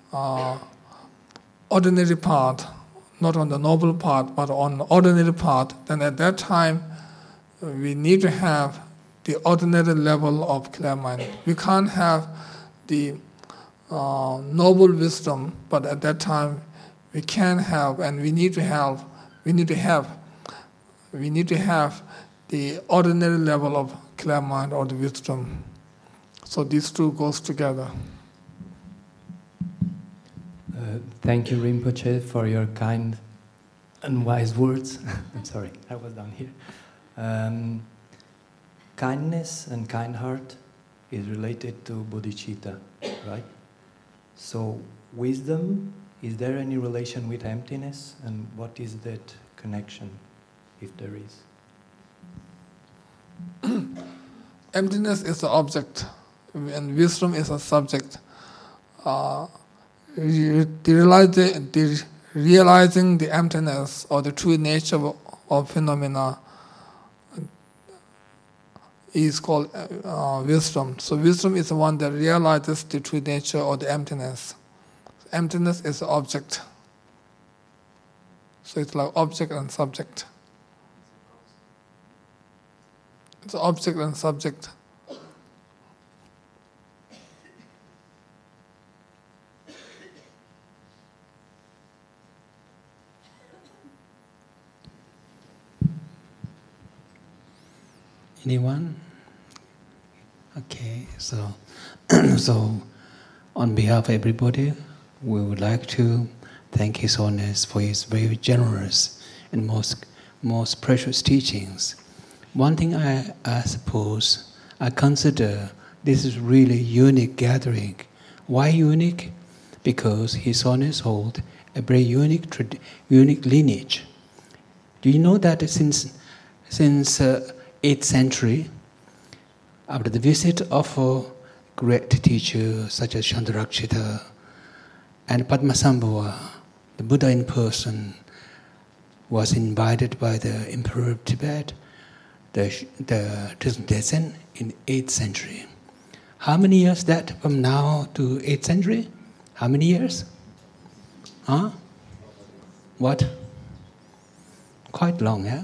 ordinary path, not on the noble path, but on the ordinary path, then at that time we need to have the ordinary level of clear mind. We can't have the noble wisdom, but at that time we can have, and we need to have the ordinary level of clear mind or the wisdom. So these two goes together. Thank you, Rinpoche, for your kind and wise words. I'm sorry, I was down here. Kindness and kind heart is related to bodhicitta, right? So wisdom, is there any relation with emptiness? And what is that connection, if there is? Emptiness is the object, and wisdom is a subject. Realizing the emptiness or the true nature of phenomena is called wisdom. So wisdom is the one that realizes the true nature or the emptiness. Emptiness is the object. So it's like object and subject. It's object and subject. Anyone? Okay, so so on behalf of everybody, we would like to thank His Holiness for his very generous and most precious teachings. One thing I consider this is really unique gathering. Why unique? Because His Holiness holds a very unique lineage. Do you know that since 8th century, after the visit of a great teacher such as Chantarakshita and Padmasambhava, the Buddha in person was invited by the Emperor of Tibet, the Tenzin in 8th century. How many years that from now to 8th century? How many years? Huh? What? Quite long, yeah?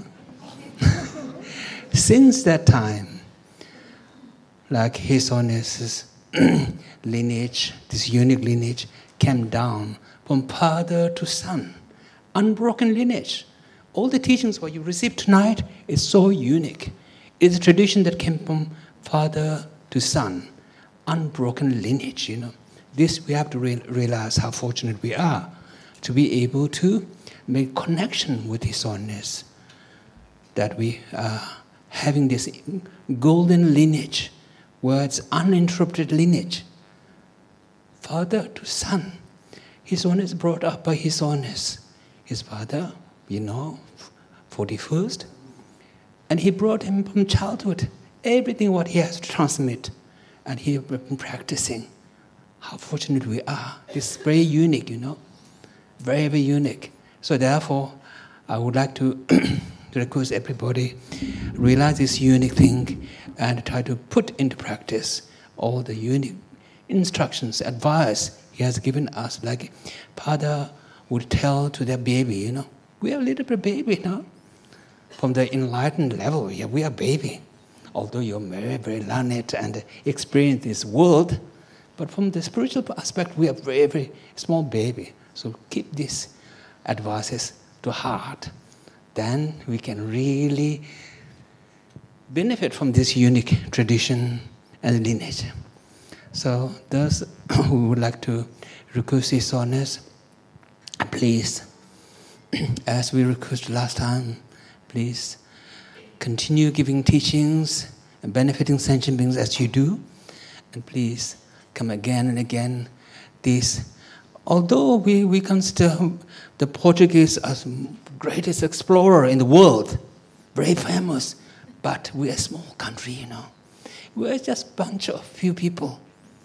Since that time, like His Holiness's lineage, this unique lineage, came down from father to son. Unbroken lineage. All the teachings what you received tonight is so unique. It's a tradition that came from father to son. Unbroken lineage, you know. This we have to realize how fortunate we are to be able to make connection with His Holiness. That we are having this golden lineage where it's uninterrupted lineage. Father to son. His Holiness is brought up by His Holiness. His father, 41st. And he brought him from childhood, everything what he has to transmit. And he has been practicing. How fortunate we are. This is very unique, Very, very unique. So therefore, I would like to request everybody realize this unique thing and try to put into practice all the unique instructions, advice He has given us. Like father would tell to their baby, we are a little bit baby now. From the enlightened level, we are baby. Although you're very, very learned and experienced this world, but from the spiritual aspect, we are very, very small baby. So keep these advices to heart. Then we can really benefit from this unique tradition and lineage. So those who would like to request His Holiness, please, as we requested last time, please continue giving teachings and benefiting sentient beings as you do. And please come again and again. Although we consider the Portuguese as greatest explorer in the world, very famous, but we're a small country, We're just a bunch of few people.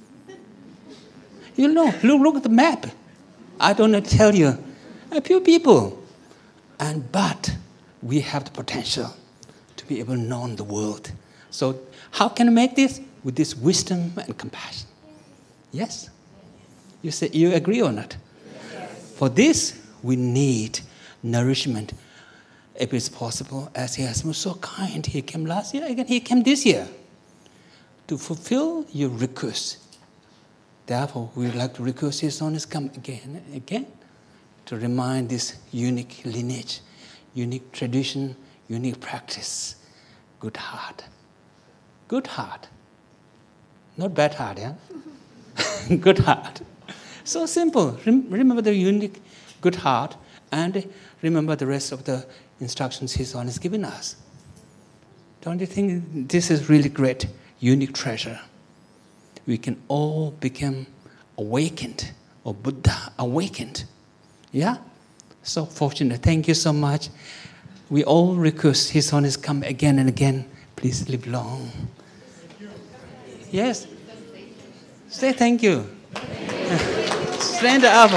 Look at the map. I don't know to tell you. A few people. But we have the potential to be able to know the world. So how can we make this? With this wisdom and compassion. Yes? You say you agree or not? Yes. For this, we need nourishment. If it's possible, as He has been so kind, He came last year, again He came this year to fulfill your request. Therefore, we would like to request His Holiness come again and again to remind this unique lineage, unique tradition, unique practice. Good heart. Good heart. Not bad heart, yeah? Good heart. So simple. Remember the unique good heart and remember the rest of the instructions His Holiness has given us. Don't you think this is really great, unique treasure? We can all become awakened, or Buddha awakened. Yeah? So fortunate. Thank you so much. We all request His Holiness come again and again. Please live long. Yes? Say thank you. Stand up.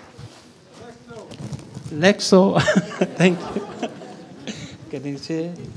Lexo. Thank you. Can you say?